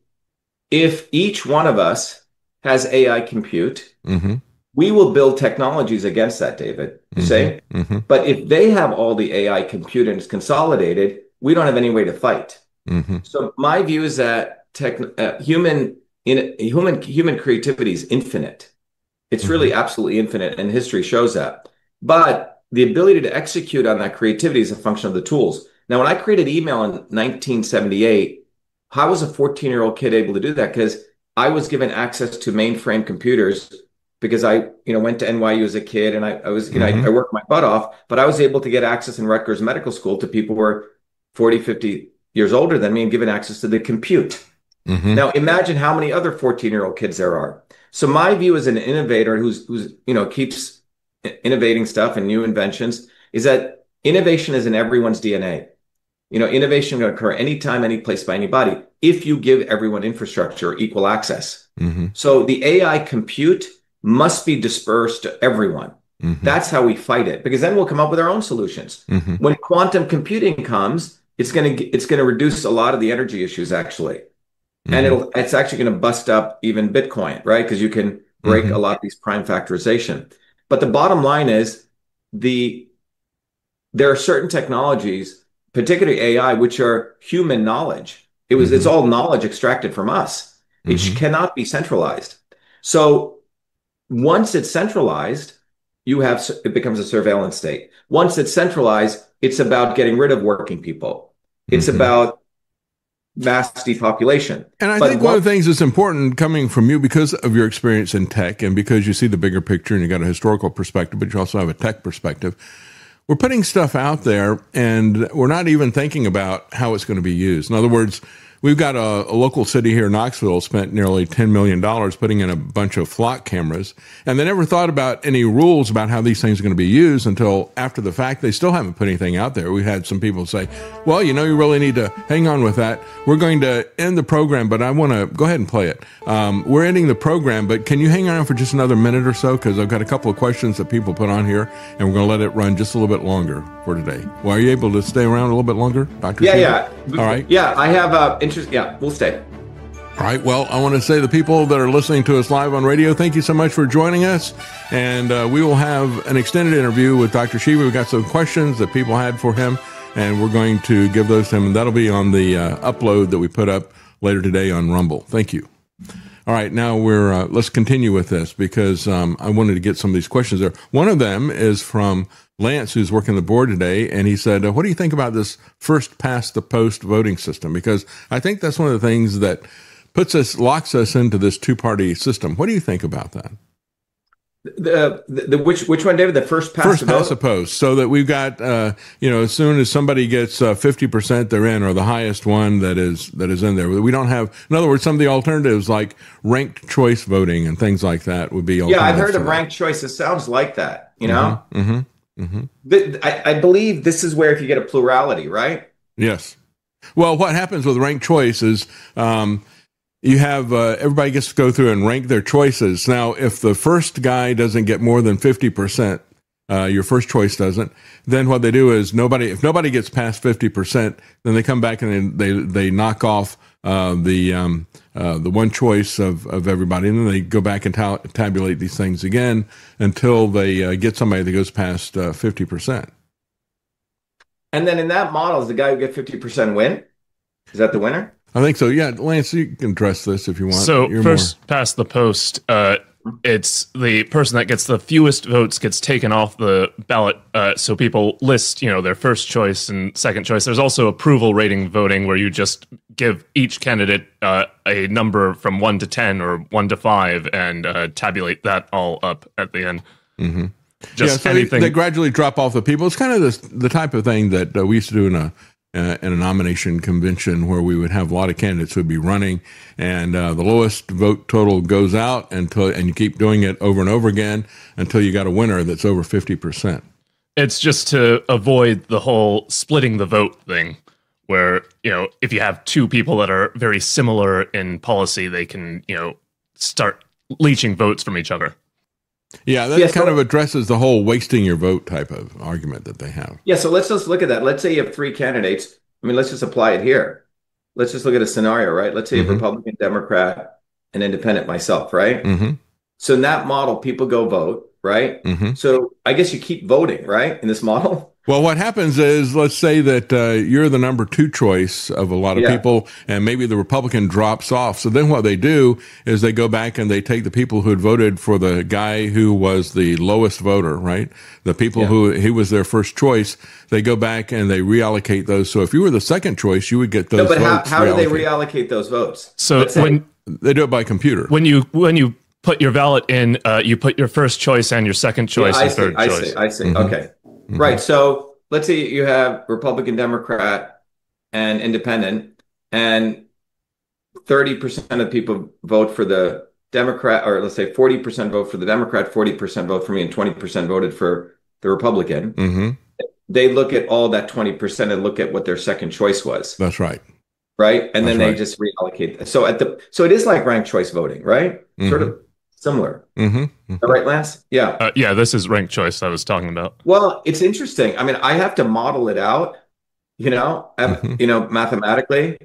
if each one of us has A I compute, mm-hmm. we will build technologies against that, David. You mm-hmm. say, mm-hmm. but if they have all the A I compute and it's consolidated, we don't have any way to fight. Mm-hmm. So my view is that tech, uh, human in human human creativity is infinite. It's really absolutely infinite, and history shows that. But the ability to execute on that creativity is a function of the tools. Now, when I created email in nineteen seventy-eight, how was a fourteen-year-old kid able to do that? Because I was given access to mainframe computers because I, you know, went to N Y U as a kid, and I, I was, you mm-hmm. know, I, I worked my butt off. But I was able to get access in Rutgers Medical School to people who were forty, fifty years older than me and given access to the compute. Mm-hmm. Now, imagine how many other fourteen-year-old kids there are. So my view as an innovator who's, who's, you know, keeps innovating stuff and new inventions is that innovation is in everyone's D N A. You know, innovation can occur anytime, any place by anybody if you give everyone infrastructure, equal access. Mm-hmm. So the A I compute must be dispersed to everyone. Mm-hmm. That's how we fight it, because then we'll come up with our own solutions. Mm-hmm. When quantum computing comes, it's going to it's going to reduce a lot of the energy issues, actually. Mm-hmm. And it'll, it's actually going to bust up even Bitcoin, right? Because you can break mm-hmm. a lot of these prime factorization. But the bottom line is the there are certain technologies, particularly A I, which are human knowledge. It was mm-hmm. it's all knowledge extracted from us. It mm-hmm. cannot be centralized. So once it's centralized, you have it becomes a surveillance state. Once it's centralized, it's about getting rid of working people. It's mm-hmm. about mass depopulation. And I but think what, one of the things that's important coming from you because of your experience in tech and because you see the bigger picture and you got a historical perspective, but you also have a tech perspective. We're putting stuff out there and we're not even thinking about how it's going to be used. In other words, we've got a, a local city here, Knoxville, spent nearly ten million dollars putting in a bunch of flock cameras, and they never thought about any rules about how these things are going to be used until after the fact. They still haven't put anything out there. We had some people say, well, you know, you really need to hang on with that. We're going to end the program, but I want to go ahead and play it. Um, we're ending the program, but can you hang on for just another minute or so? Because I've got a couple of questions that people put on here, and we're going to let it run just a little bit longer for today. Well, are you able to stay around a little bit longer, Doctor Yeah, yeah. All right. Yeah, I have uh, interest. Yeah, we'll stay. All right. Well, I want to say the people that are listening to us live on radio, thank you so much for joining us. And uh, we will have an extended interview with Doctor Shiva. We've got some questions that people had for him, and we're going to give those to him. And that'll be on the uh, upload that we put up later today on Rumble. Thank you. All right. Now we're uh, let's continue with this because um, I wanted to get some of these questions there. One of them is from Lance, who's working the board today, and he said, uh, what do you think about this first past the post voting system? Because I think that's one of the things that puts us, locks us into this two-party system. What do you think about that? The, the, the which which one, David? The first past first the past the post, so that we've got uh, you know, as soon as somebody gets uh, fifty percent, they're in, or the highest one that is that is in there. We don't have, in other words, some of the alternatives like ranked choice voting and things like that would be. Yeah, I've heard of ranked choice. It sounds like that. You know. Mm-hmm. Mm-hmm. Mm-hmm. I, I believe this is where if you get a plurality, right? Yes. Well, what happens with ranked choice is um, you have uh, everybody gets to go through and rank their choices. Now, if the first guy doesn't get more than fifty percent, uh, your first choice doesn't, then what they do is nobody, if nobody gets past fifty percent, then they come back and they, they knock off uh, the um, uh, the one choice of, of everybody, and then they go back and ta- tabulate these things again until they uh, get somebody that goes past uh, fifty percent. And then in that model, is the guy who get fifty percent win? Is that the winner? I think so. Yeah, Lance, you can address this if you want. So You're first more... past the post, uh, it's the person that gets the fewest votes gets taken off the ballot. Uh, so people list, you know, their first choice and second choice. There's also approval rating voting where you just give each candidate uh, a number from one to ten or one to five and uh, tabulate that all up at the end. Mm-hmm. Just yeah, so anything. They, they gradually drop off the people. It's kind of this, the type of thing that uh, we used to do in a uh, in a nomination convention where we would have a lot of candidates who would be running, and uh, the lowest vote total goes out until, and you keep doing it over and over again until you got a winner that's over fifty percent. It's just to avoid the whole splitting the vote thing, where, you know, if you have two people that are very similar in policy, they can, you know, start leeching votes from each other. Yeah, that yeah, so, kind of addresses the whole wasting your vote type of argument that they have. Yeah, so let's just look at that. Let's say you have three candidates. I mean, let's just apply it here. Let's just look at a scenario, right? Let's say you have Mm-hmm. Republican, Democrat, and Independent, myself, right? Mm-hmm. So in that model, people go vote, right? Mm-hmm. So I guess you keep voting, right, in this model? Well, what happens is, let's say that uh, you're the number two choice of a lot of Yeah. people, and maybe the Republican drops off. So then what they do is they go back and they take the people who had voted for the guy who was the lowest voter, right? The people Yeah. who he was their first choice. They go back and they reallocate those. So if you were the second choice, you would get those No, but how, votes. how do they reallocated. reallocate those votes? So Let's say- when They do it by computer. when you when you put your ballot in, uh, you put your first choice and your second choice Yeah, I and see, third I choice. see, I see. Mhm. Okay. Right. So let's say you have Republican, Democrat, and Independent, and thirty percent of people vote for the Democrat, or let's say forty percent vote for the Democrat, forty percent vote for me, and twenty percent voted for the Republican. Mm-hmm. They look at all that twenty percent and look at what their second choice was, That's right. right? And then That's they right. just reallocate. So at the so it is like ranked choice voting, right? Sort Mhm. of similar. Mm-hmm. Is that right, Lance? Yeah. Uh, yeah, this is ranked choice I was talking about. Well, it's interesting. I mean, I have to model it out, you know, um, Mhm. you know, mathematically,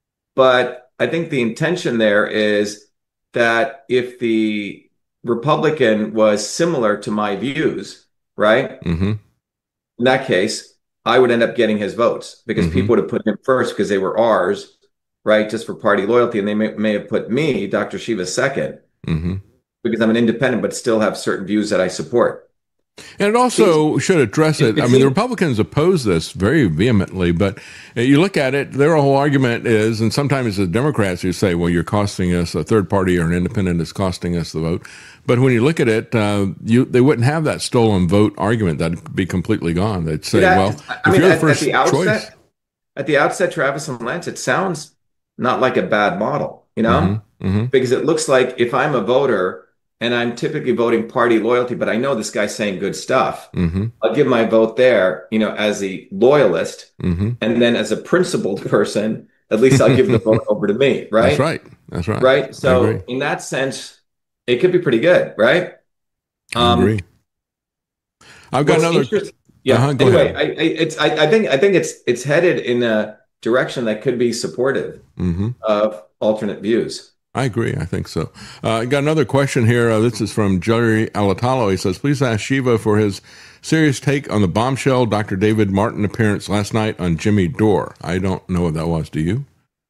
but I think the intention there is that if the Republican was similar to my views, right? Mm-hmm. In that case, I would end up getting his votes because Mhm. people would have put him first because they were ours, right? Just for party loyalty. And they may, may have put me, Doctor Shiva, second Mm-hmm. because I'm an independent, but still have certain views that I support. And it also should address it. I mean, the Republicans oppose this very vehemently, but you look at it, their whole argument is, and sometimes the Democrats who say, well, you're costing us, a third party or an independent is costing us the vote. But when you look at it, uh, you they wouldn't have that stolen vote argument. That'd be completely gone. They'd say, Yeah, well, I if mean, you're the at, first at the outset, choice. at the outset, Travis and Lance, it sounds not like a bad model, you know, Mhm, mhm. because it looks like if I'm a voter and I'm typically voting party loyalty, but I know this guy's saying good stuff, Mm-hmm. I'll give my vote there, you know, as a loyalist. Mm-hmm. And then as a principled person, at least I'll give the vote over to me, right? That's right. That's right. Right. I So agree. in that sense, it could be pretty good, right? I agree. I've got What's another. interest- Yeah. Uh-huh, go anyway, ahead. I, I, it's I, I think I think it's it's headed in a direction that could be supportive Mm-hmm. of alternate views. I agree. I think so. Uh, I got another question here. Uh, this is from Jerry Alatalo. He says, please ask Shiva for his serious take on the bombshell Doctor David Martin appearance last night on Jimmy Dore. I don't know what that was. Do you?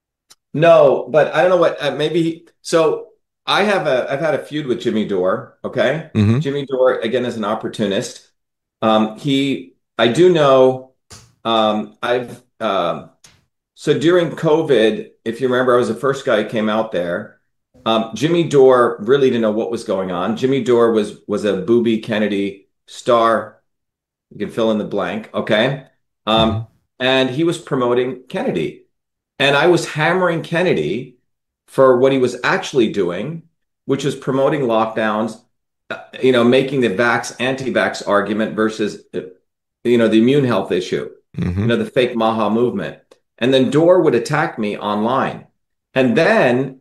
No, but I don't know what uh, maybe. So I have a I've had a feud with Jimmy Dore. Okay, Mm-hmm. Jimmy Dore again is an opportunist. Um, he I do know. Um, I've um, so during COVID, if you remember, I was the first guy who came out there. Um, Jimmy Dore really didn't know what was going on. Jimmy Dore was was a Booby Kennedy star. You can fill in the blank, okay? Um, Mhm. And he was promoting Kennedy. And I was hammering Kennedy for what he was actually doing, which was promoting lockdowns, uh, you know, making the vax, anti-vax argument versus, uh, you know, the immune health issue, Mm-hmm. you know, the fake Maha movement. And then Dorr would attack me online. And then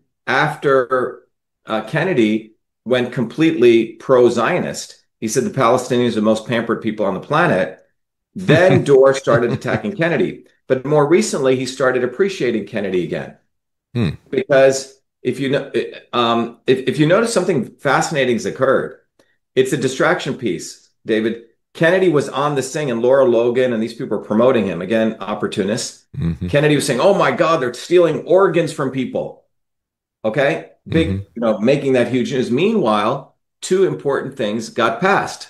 after uh, Kennedy went completely pro-Zionist, he said the Palestinians are the most pampered people on the planet. Then Dorr started attacking Kennedy. But more recently, he started appreciating Kennedy again. Hmm. Because if you know, um, if, if you notice something fascinating has occurred, it's a distraction piece, David. Kennedy was on this thing and Laura Logan and these people were promoting him. Again, opportunists. Mm-hmm. Kennedy was saying, oh my God, they're stealing organs from people. Okay? Big, mm-hmm. you know, making that huge news. Meanwhile, two important things got passed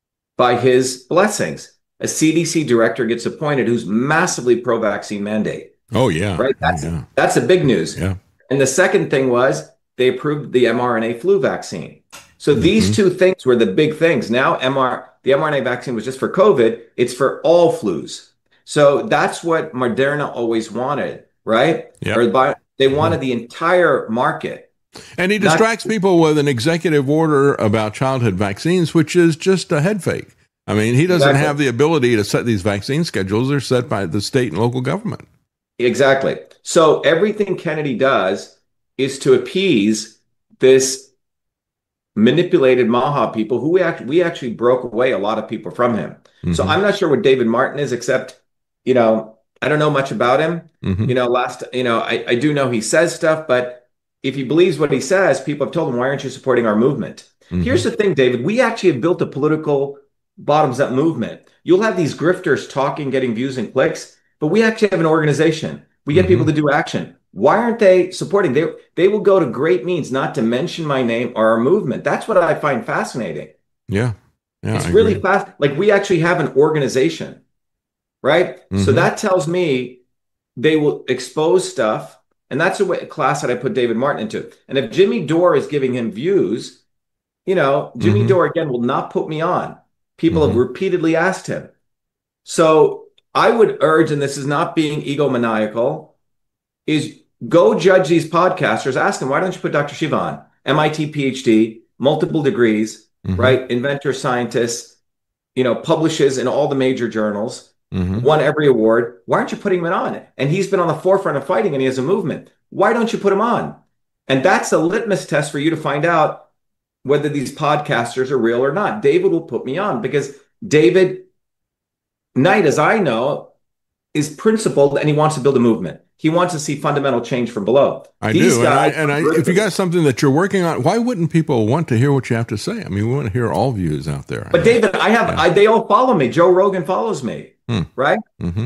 by his blessings. A C D C director gets appointed who's massively pro-vaccine mandate. Oh, yeah. Right? That's, yeah. that's a big news. Yeah. And the second thing was they approved the mRNA flu vaccine. So mm-hmm. these two things were the big things. Now, M R, the mRNA vaccine was just for COVID. It's for all flus. So that's what Moderna always wanted, right? Yep. Or by, they wanted the entire market. And he distracts Not, people with an executive order about childhood vaccines, which is just a head fake. I mean, he doesn't exactly. have the ability to set these vaccine schedules. They're set by the state and local government. Exactly. So everything Kennedy does is to appease this manipulated Maha people who we actually, we actually broke away a lot of people from him. Mm-hmm. So I'm not sure what David Martin is, except, you know, I don't know much about him. Mm-hmm. You know, last, you know, I, I do know he says stuff, but if he believes what he says, people have told him, why aren't you supporting our movement? Mm-hmm. Here's the thing, David, we actually have built a political bottoms up movement. You'll have these grifters talking, getting views and clicks, but we actually have an organization. We get mm-hmm. people to do action. Why aren't they supporting? They they will go to great means not to mention my name or our movement. That's what I find fascinating. Yeah. yeah it's I really agree. fast. Like we actually have an organization, right? Mm-hmm. So that tells me they will expose stuff. And that's a, way, a class that I put David Martin into. And if Jimmy Dore is giving him views, you know, Jimmy mm-hmm. Dore, again, will not put me on. People mm-hmm. have repeatedly asked him. So I would urge, and this is not being egomaniacal, is go judge these podcasters. Ask them, why don't you put Doctor Shiva on? M I T PhD, multiple degrees, mm-hmm. right? Inventor, scientist, you know, publishes in all the major journals, mm-hmm. won every award. Why aren't you putting him on? And he's been on the forefront of fighting and he has a movement. Why don't you put him on? And that's a litmus test for you to find out whether these podcasters are real or not. David will put me on because David Knight, as I know, is principled and he wants to build a movement. He wants to see fundamental change from below. I These do. Guys, and I, and I, if you got something that you're working on, why wouldn't people want to hear what you have to say? I mean, we want to hear all views out there. But David, I have, yeah. I, they all follow me. Joe Rogan follows me, hmm. right? Mm-hmm.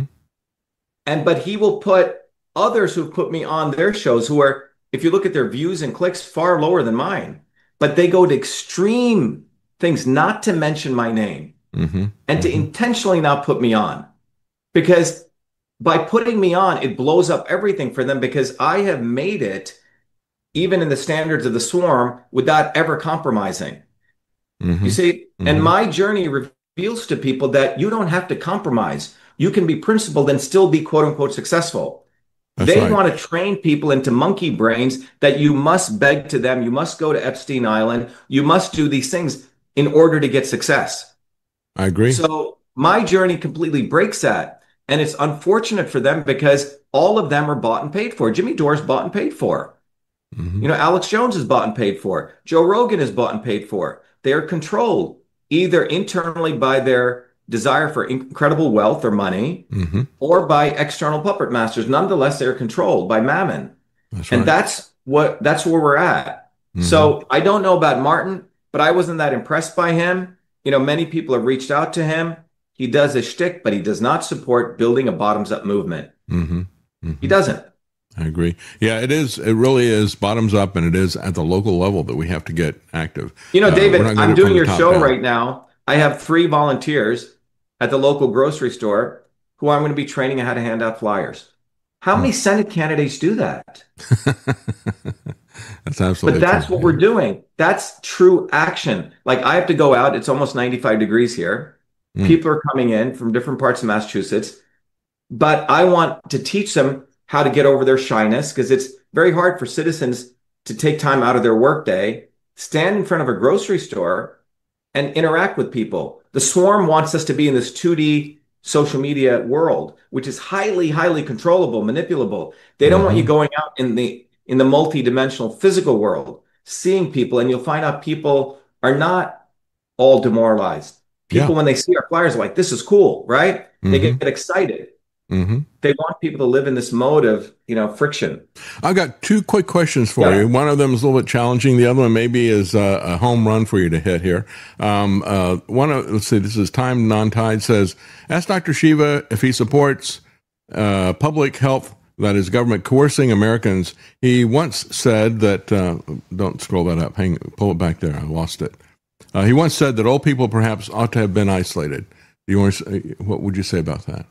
And, but he will put others who put me on their shows who are, if you look at their views and clicks, far lower than mine, but they go to extreme things, not to mention my name mm-hmm. and mm-hmm. to intentionally not put me on, because by putting me on, it blows up everything for them because I have made it even in the standards of the swarm without ever compromising. Mm-hmm. You see, mm-hmm. and my journey reveals to people that you don't have to compromise. You can be principled and still be quote unquote successful. That's they right. want to train people into monkey brains that you must beg to them. You must go to Epstein Island. You must do these things in order to get success. I agree. So my journey completely breaks that. And it's unfortunate for them because all of them are bought and paid for. Jimmy Dore's bought and paid for. Mm-hmm. You know, Alex Jones is bought and paid for. Joe Rogan is bought and paid for. They are controlled either internally by their desire for incredible wealth or money mm-hmm. or by external puppet masters. Nonetheless, they're controlled by mammon. That's and right. that's what that's where we're at. Mm-hmm. So I don't know about Martin, but I wasn't that impressed by him. You know, many people have reached out to him. He does a shtick, but he does not support building a bottoms-up movement. Mm-hmm. Mm-hmm. He doesn't. I agree. Yeah, it is. It really is bottoms up, and it is at the local level that we have to get active. You know, David, uh, I'm doing your show down. right now. I have three volunteers at the local grocery store who I'm going to be training on how to hand out flyers. How many hmm. Senate candidates do that? That's absolutely But that's true. what we're doing. That's true action. Like I have to go out. It's almost ninety-five degrees here. Mm. People are coming in from different parts of Massachusetts. But I want to teach them how to get over their shyness because it's very hard for citizens to take time out of their workday, stand in front of a grocery store and interact with people. The swarm wants us to be in this two D social media world, which is highly, highly controllable, manipulable. They don't mm-hmm. want you going out in the in the multi-dimensional physical world, seeing people, and you'll find out people are not all demoralized. People, yeah. when they see our flyers, are like, this is cool, right? Mm-hmm. They get, get excited. Mm-hmm. They want people to live in this mode of, you know, friction. I've got two quick questions for yeah. you. One of them is a little bit challenging. The other one maybe is a, a home run for you to hit here. Um, uh, one of, let's see, this is Time Non-Tide says, ask Doctor Shiva if he supports uh, public health, that is government coercing Americans. He once said that, uh, don't scroll that up, hang, pull it back there, I lost it. Uh, he once said that old people perhaps ought to have been isolated. Do you want to, what would you say about that?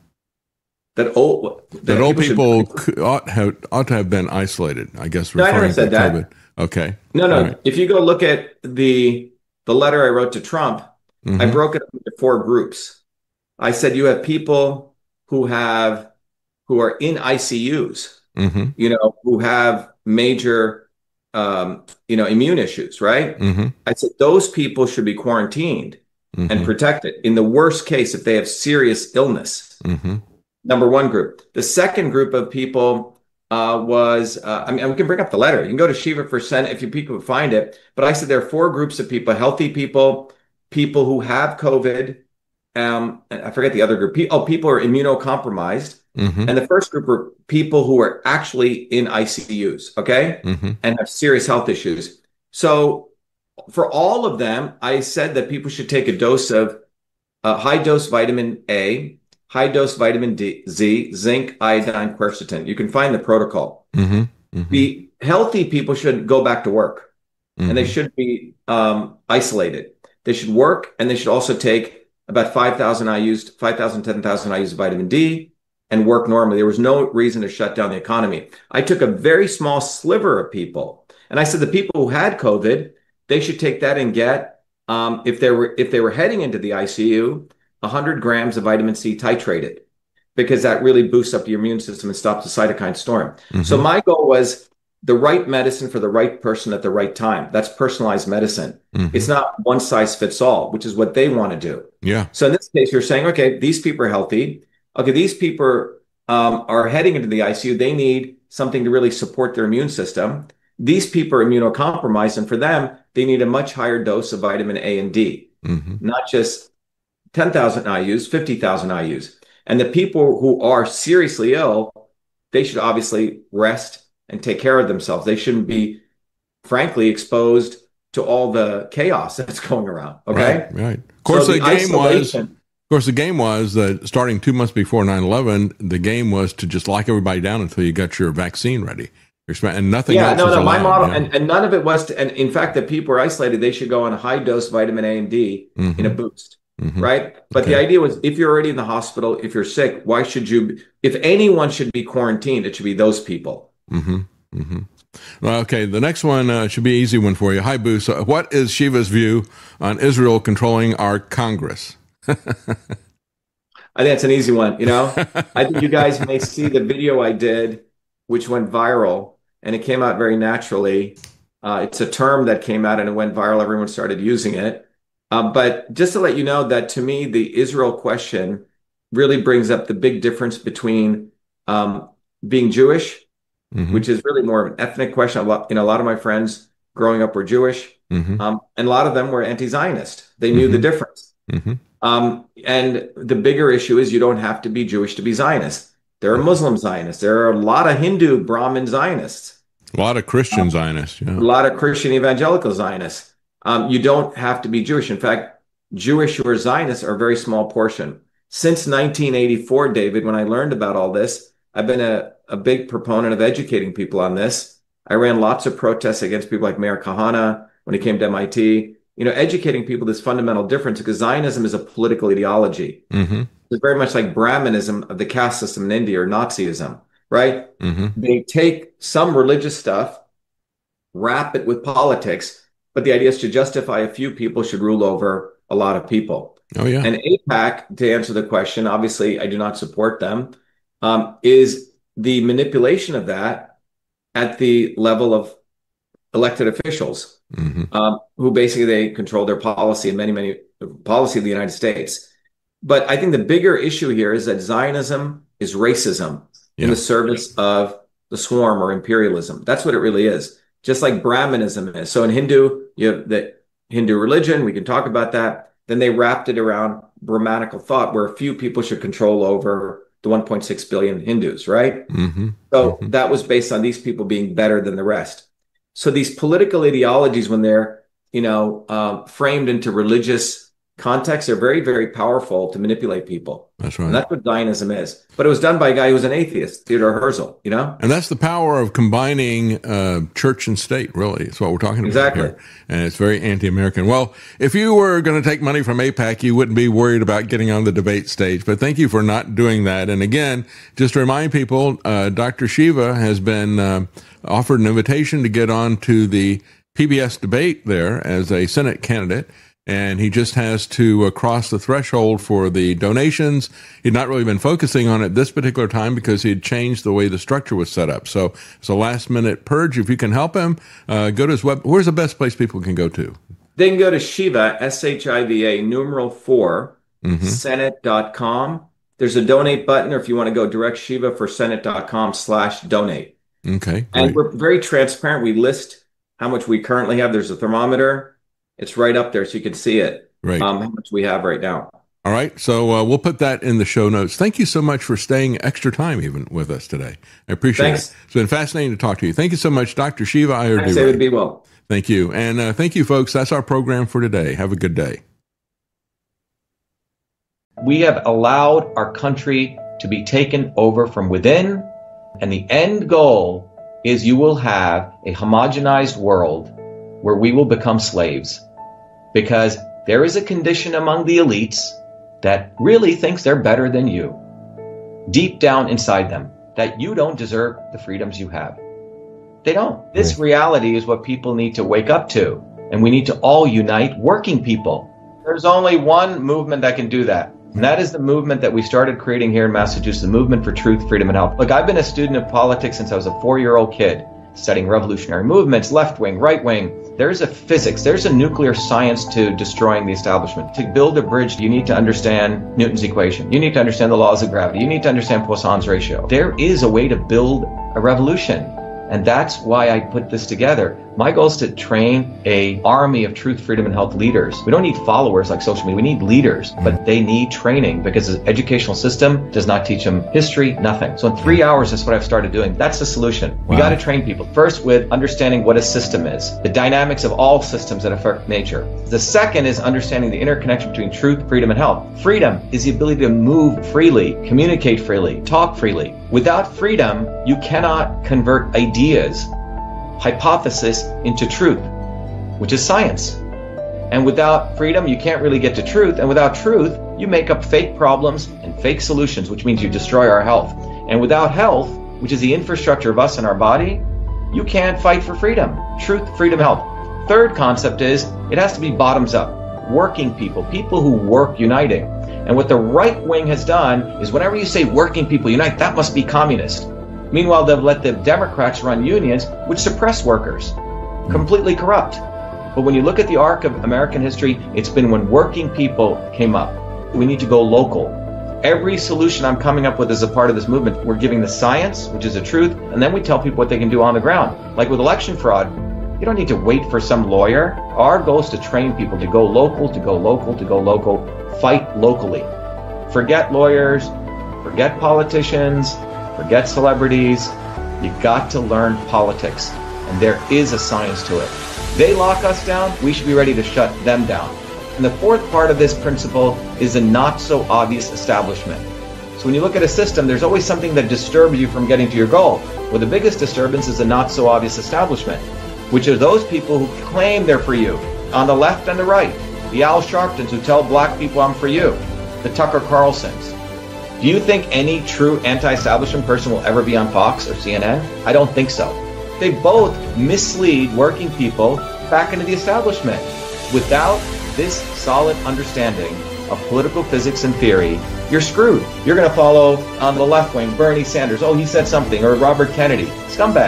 That old that, that old people, people could, ought have ought to have been isolated. I guess no, referring I never said to that. COVID. Okay. No, no. Right. If you go look at the the letter I wrote to Trump, mm-hmm. I broke it up into four groups. I said you have people who have who are in I C Us, mm-hmm. you know, who have major, um, you know, immune issues, right? Mm-hmm. I said those people should be quarantined mm-hmm. and protected. In the worst case, if they have serious illness. Mm-hmm. Number one group. The second group of people uh, was, uh, I mean, we can bring up the letter. You can go to Shiva for Senate if you people find it. But I said there are four groups of people: healthy people, people who have COVID. Um, and I forget the other group. Oh, people who are immunocompromised. Mm-hmm. And the first group are people who are actually in I C Us, okay, mm-hmm. and have serious health issues. So for all of them, I said that people should take a dose of uh, high dose vitamin A, high dose vitamin D, Z, zinc, iodine, quercetin. You can find the protocol. Mm-hmm. Mm-hmm. The healthy people should go back to work, mm-hmm. and they should be um, isolated. They should work, and they should also take about five thousand I U's, five thousand, ten thousand I U's of vitamin D, and work normally. There was no reason to shut down the economy. I took a very small sliver of people, and I said the people who had COVID, they should take that and get, um, if they were if they were heading into the I C U, one hundred grams of vitamin C titrated, because that really boosts up your immune system and stops the cytokine storm. Mm-hmm. So my goal was the right medicine for the right person at the right time. That's personalized medicine. Mm-hmm. It's not one size fits all, which is what they want to do. Yeah. So in this case, you're saying, okay, these people are healthy. Okay, these people um, are heading into the I C U. They need something to really support their immune system. These people are immunocompromised, and for them, they need a much higher dose of vitamin A and D, mm-hmm. not just ten thousand I U's, fifty thousand I U's. And the people who are seriously ill, they should obviously rest and take care of themselves. They shouldn't be, frankly, exposed to all the chaos that's going around. Okay, right. right. Of course, so the, the game isolation, was. Of course, the game was that starting two months before nine eleven, the game was to just lock everybody down until you got your vaccine ready. And nothing yeah, else no, was no, allowed, my model, yeah. and, and none of it was to, and in fact, the people were isolated, they should go on a high dose vitamin A and D mm-hmm. in a boost, mm-hmm. right? But okay. the idea was, if you're already in the hospital, if you're sick, why should you, if anyone should be quarantined, it should be those people. Mm-hmm. Mm-hmm. Well, okay, the next one uh, should be an easy one for you. Hi, Boo. So what is Shiva's view on Israel controlling our Congress? I think it's an easy one. You know, I think you guys may see the video I did, which went viral, and it came out very naturally. Uh, it's a term that came out and it went viral. Everyone started using it. Um, but just to let you know that, to me, the Israel question really brings up the big difference between um, being Jewish, mm-hmm. which is really more of an ethnic question. A lot, you know, a lot of my friends growing up were Jewish, mm-hmm. um, and a lot of them were anti-Zionist. They knew mm-hmm. the difference. Mm-hmm. Um, and the bigger issue is you don't have to be Jewish to be Zionist. There are Muslim Zionists. There are a lot of Hindu Brahmin Zionists. A lot of Christian um, Zionists. Yeah. A lot of Christian evangelical Zionists. Um, you don't have to be Jewish. In fact, Jewish who are Zionists are a very small portion. Since nineteen eighty-four, David, when I learned about all this, I've been a, a big proponent of educating people on this. I ran lots of protests against people like Meir Kahane when he came to M I T. You know, educating people this fundamental difference, because Zionism is a political ideology. Mm-hmm. It's very much like Brahmanism of the caste system in India, or Nazism, right? Mm-hmm. They take some religious stuff, wrap it with politics, but the idea is to justify a few people should rule over a lot of people. Oh, yeah. And AIPAC, to answer the question, obviously I do not support them, um, is the manipulation of that at the level of elected officials, mm-hmm. um, who basically they control their policy and many, many policy of the United States. but I think the bigger issue here is that Zionism is racism yeah. in the service of the swarm or imperialism. That's what it really is. Just like Brahmanism is. So in Hindu, you have the Hindu religion. We can talk about that. Then they wrapped it around Brahmanical thought, where a few people should control over the one point six billion Hindus, right? Mm-hmm. So mm-hmm. that was based on these people being better than the rest. So these political ideologies, when they're, you know, um, framed into religious context, are very, very powerful to manipulate people. That's right. And that's what Zionism is. But it was done by a guy who was an atheist, Theodore Herzl, you know? And that's the power of combining uh, church and state, really. It's what we're talking about exactly. here. And it's very anti-American. Well, if you were going to take money from AIPAC, you wouldn't be worried about getting on the debate stage. But thank you for not doing that. And again, just to remind people, uh, Doctor Shiva has been uh, offered an invitation to get on to the P B S debate there as a Senate candidate. And he just has to uh, cross the threshold for the donations. He'd not really been focusing on it this particular time because he had changed the way the structure was set up. So it's a last-minute purge. If you can help him, uh, go to his web. Where's the best place people can go to? They can go to Shiva, S H I V A, numeral four, mm-hmm. Senate dot com. There's a donate button, or if you want to go direct, Shiva for Senate dot com slash donate. Okay. And great. we're very transparent. We list how much we currently have. There's a thermometer. It's right up there so you can see it, right. um, how much we have right now. All right. So uh, we'll put that in the show notes. Thank you so much for staying extra time even with us today. I appreciate Thanks. it. It's been fascinating to talk to you. Thank you so much, Doctor Shiva Iyer. Thanks, David. Be well. Thank you. And uh, thank you, folks. That's our program for today. Have a good day. We have allowed our country to be taken over from within, and the end goal is you will have a homogenized world where we will become slaves, because there is a condition among the elites that really thinks they're better than you, deep down inside them, that you don't deserve the freedoms you have. They don't. This reality is what people need to wake up to, and we need to all unite, working people. There's only one movement that can do that, and that is the movement that we started creating here in Massachusetts, the Movement for Truth, Freedom, and Health. Look, I've been a student of politics since I was a four-year-old kid, studying revolutionary movements, left-wing, right-wing. There's a physics, there's a nuclear science to destroying the establishment. To build a bridge, you need to understand Newton's equation. You need to understand the laws of gravity. You need to understand Poisson's ratio. There is a way to build a revolution. And that's why I put this together. My goal is to train a army of truth, freedom, and health leaders. We don't need followers like social media. We need leaders, but they need training because the educational system does not teach them history, nothing. So in three hours, that's what I've started doing. That's the solution. We wow. got to train people. First, with understanding what a system is, the dynamics of all systems that affect nature. The second is understanding the interconnection between truth, freedom, and health. Freedom is the ability to move freely, communicate freely, talk freely. Without freedom, you cannot convert ideas, hypothesis into truth, which is science. And without freedom, you can't really get to truth. And without truth, you make up fake problems and fake solutions, which means you destroy our health. And without health, which is the infrastructure of us and our body, you can't fight for freedom. Truth, freedom, health. Third concept is it has to be bottoms up. Working people, people who work uniting. And what the right wing has done is whenever you say working people unite, that must be communist. Meanwhile, they've let the Democrats run unions, which suppress workers, completely corrupt. But when you look at the arc of American history, it's been when working people came up. We need to go local. Every solution I'm coming up with as a part of this movement, we're giving the science, which is the truth, and then we tell people what they can do on the ground. Like with election fraud, you don't need to wait for some lawyer. Our goal is to train people to go local, to go local, to go local, fight locally. Forget lawyers, forget politicians, forget celebrities. You got to learn politics, and there is a science to it. They lock us down, we should be ready to shut them down. And the fourth part of this principle is a not so obvious establishment. So when you look at a system, there's always something that disturbs you from getting to your goal. Well, the biggest disturbance is a not so obvious establishment, which are those people who claim they're for you, on the left and the right. The Al Sharptons who tell black people I'm for you. The Tucker Carlsons. Do you think any true anti-establishment person will ever be on Fox or C N N? I don't think so. They both mislead working people back into the establishment. Without this solid understanding of political physics and theory, you're screwed. You're going to follow on the left wing Bernie Sanders. Oh, he said something. Or Robert Kennedy. Scumbags.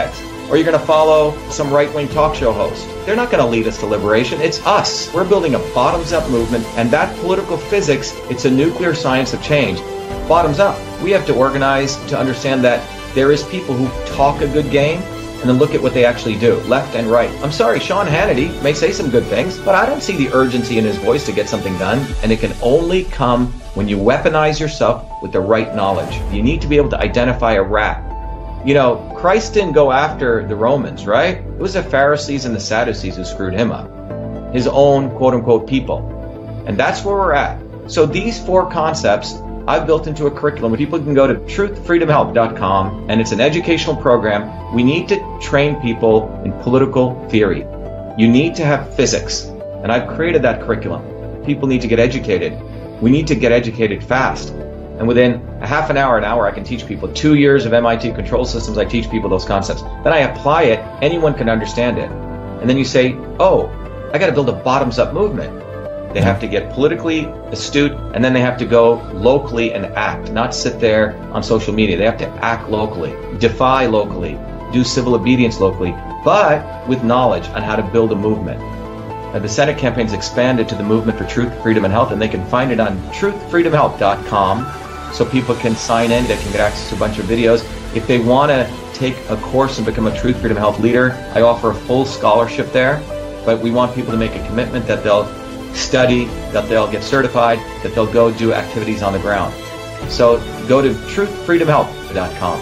or you're going to follow some right-wing talk show host. They're not going to lead us to liberation. It's us. We're building a bottoms-up movement, and that political physics, it's a nuclear science of change. Bottoms up. We have to organize to understand that there is people who talk a good game, and then look at what they actually do, left and right. I'm sorry, Sean Hannity may say some good things, but I don't see the urgency in his voice to get something done, and it can only come when you weaponize yourself with the right knowledge. You need to be able to identify a rat. You know, Christ didn't go after the Romans, right? It was the Pharisees and the Sadducees who screwed him up. His own quote-unquote people. And that's where we're at. So these four concepts I've built into a curriculum where people can go to truth freedom help dot com, and it's an educational program. We need to train people in political theory. You need to have physics, and I've created that curriculum. People need to get educated. We need to get educated fast. And within a half an hour, an hour, I can teach people. Two years of M I T control systems, I teach people those concepts. Then I apply it, anyone can understand it. And then you say, oh, I got to build a bottoms-up movement. They have to get politically astute, and then they have to go locally and act, not sit there on social media. They have to act locally, defy locally, do civil obedience locally, but with knowledge on how to build a movement. Now, the Senate campaign's expanded to the Movement for Truth, Freedom, and Health, and they can find it on truth freedom help dot com, so people can sign in. They can get access to a bunch of videos. If they want to take a course and become a Truth, Freedom, Health leader, I offer a full scholarship there, but we want people to make a commitment that they'll study, that they'll get certified, that they'll go do activities on the ground. So go to truth freedom help dot com.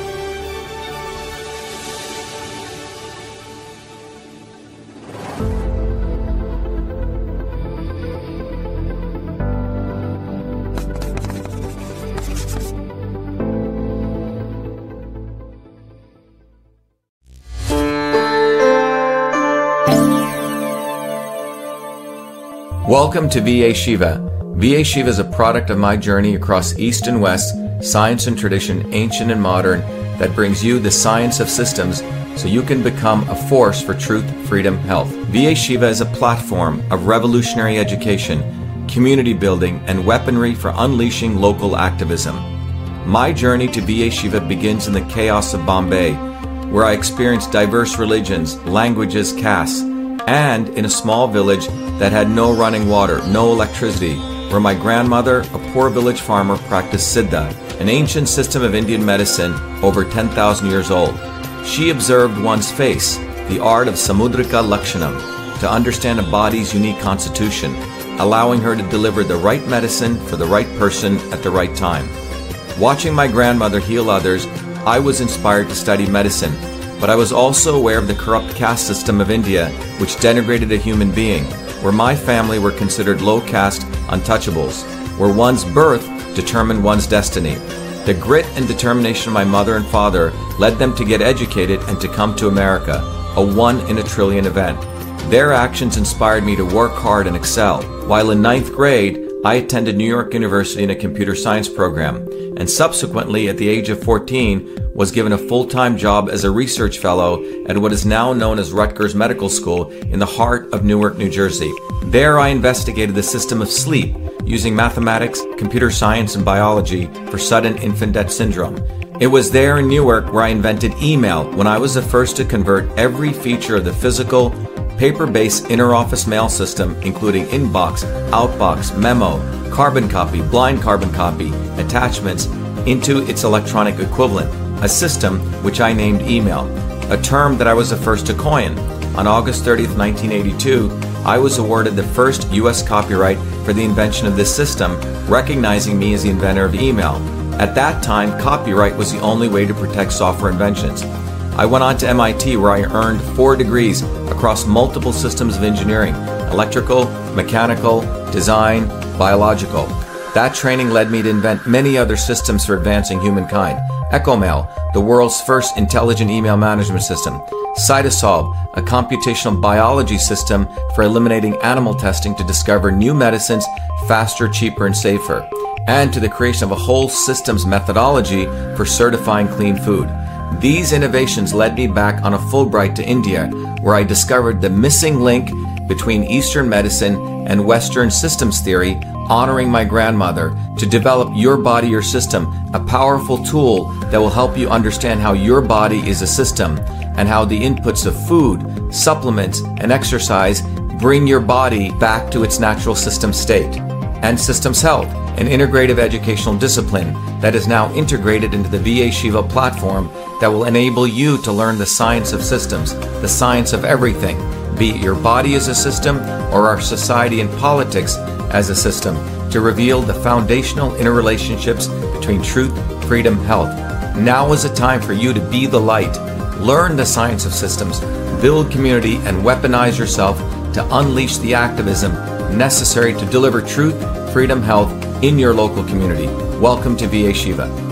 Welcome to V A Shiva. V A Shiva is a product of my journey across East and West, science and tradition, ancient and modern, that brings you the science of systems so you can become a force for truth, freedom, health. V A Shiva is a platform of revolutionary education, community building, and weaponry for unleashing local activism. My journey to V A Shiva begins in the chaos of Bombay, where I experienced diverse religions, languages, castes, and in a small village that had no running water, no electricity, where my grandmother, a poor village farmer, practiced Siddha, an ancient system of Indian medicine over ten thousand years old. She observed one's face, the art of Samudrika Lakshanam, to understand a body's unique constitution, allowing her to deliver the right medicine for the right person at the right time. Watching my grandmother heal others, I was inspired to study medicine, but I was also aware of the corrupt caste system of India, which denigrated a human being, where my family were considered low caste untouchables, where one's birth determined one's destiny. The grit and determination of my mother and father led them to get educated and to come to America, a one in a trillion event. Their actions inspired me to work hard and excel. While in ninth grade, I attended New York University in a computer science program, and subsequently, at the age of fourteen, was given a full-time job as a research fellow at what is now known as Rutgers Medical School in the heart of Newark, New Jersey. There I investigated the system of sleep using mathematics, computer science, and biology for sudden infant death syndrome. It was there in Newark where I invented email, when I was the first to convert every feature of the physical, paper-based inter-office mail system, including inbox, outbox, memo, carbon copy, blind carbon copy, attachments, into its electronic equivalent, a system which I named email, a term that I was the first to coin. On August thirtieth, nineteen eighty-two, I was awarded the first U S copyright for the invention of this system, recognizing me as the inventor of email. At that time, copyright was the only way to protect software inventions. I went on to M I T, where I earned four degrees across multiple systems of engineering: electrical, mechanical, design, biological. That training led me to invent many other systems for advancing humankind. EchoMail, the world's first intelligent email management system. Cytosolve, a computational biology system for eliminating animal testing to discover new medicines faster, cheaper, and safer. And to the creation of a whole systems methodology for certifying clean food. These innovations led me back on a Fulbright to India, where I discovered the missing link between Eastern medicine and Western systems theory, honoring my grandmother, to develop Your Body, Your System, a powerful tool that will help you understand how your body is a system, and how the inputs of food, supplements, and exercise bring your body back to its natural system state. And Systems Health, an integrative educational discipline that is now integrated into the V A Shiva platform that will enable you to learn the science of systems, the science of everything, be it your body as a system or our society and politics as a system, to reveal the foundational interrelationships between truth, freedom, health. Now is the time for you to be the light, learn the science of systems, build community, and weaponize yourself to unleash the activism necessary to deliver truth, freedom, health in your local community. Welcome to V A Shiva.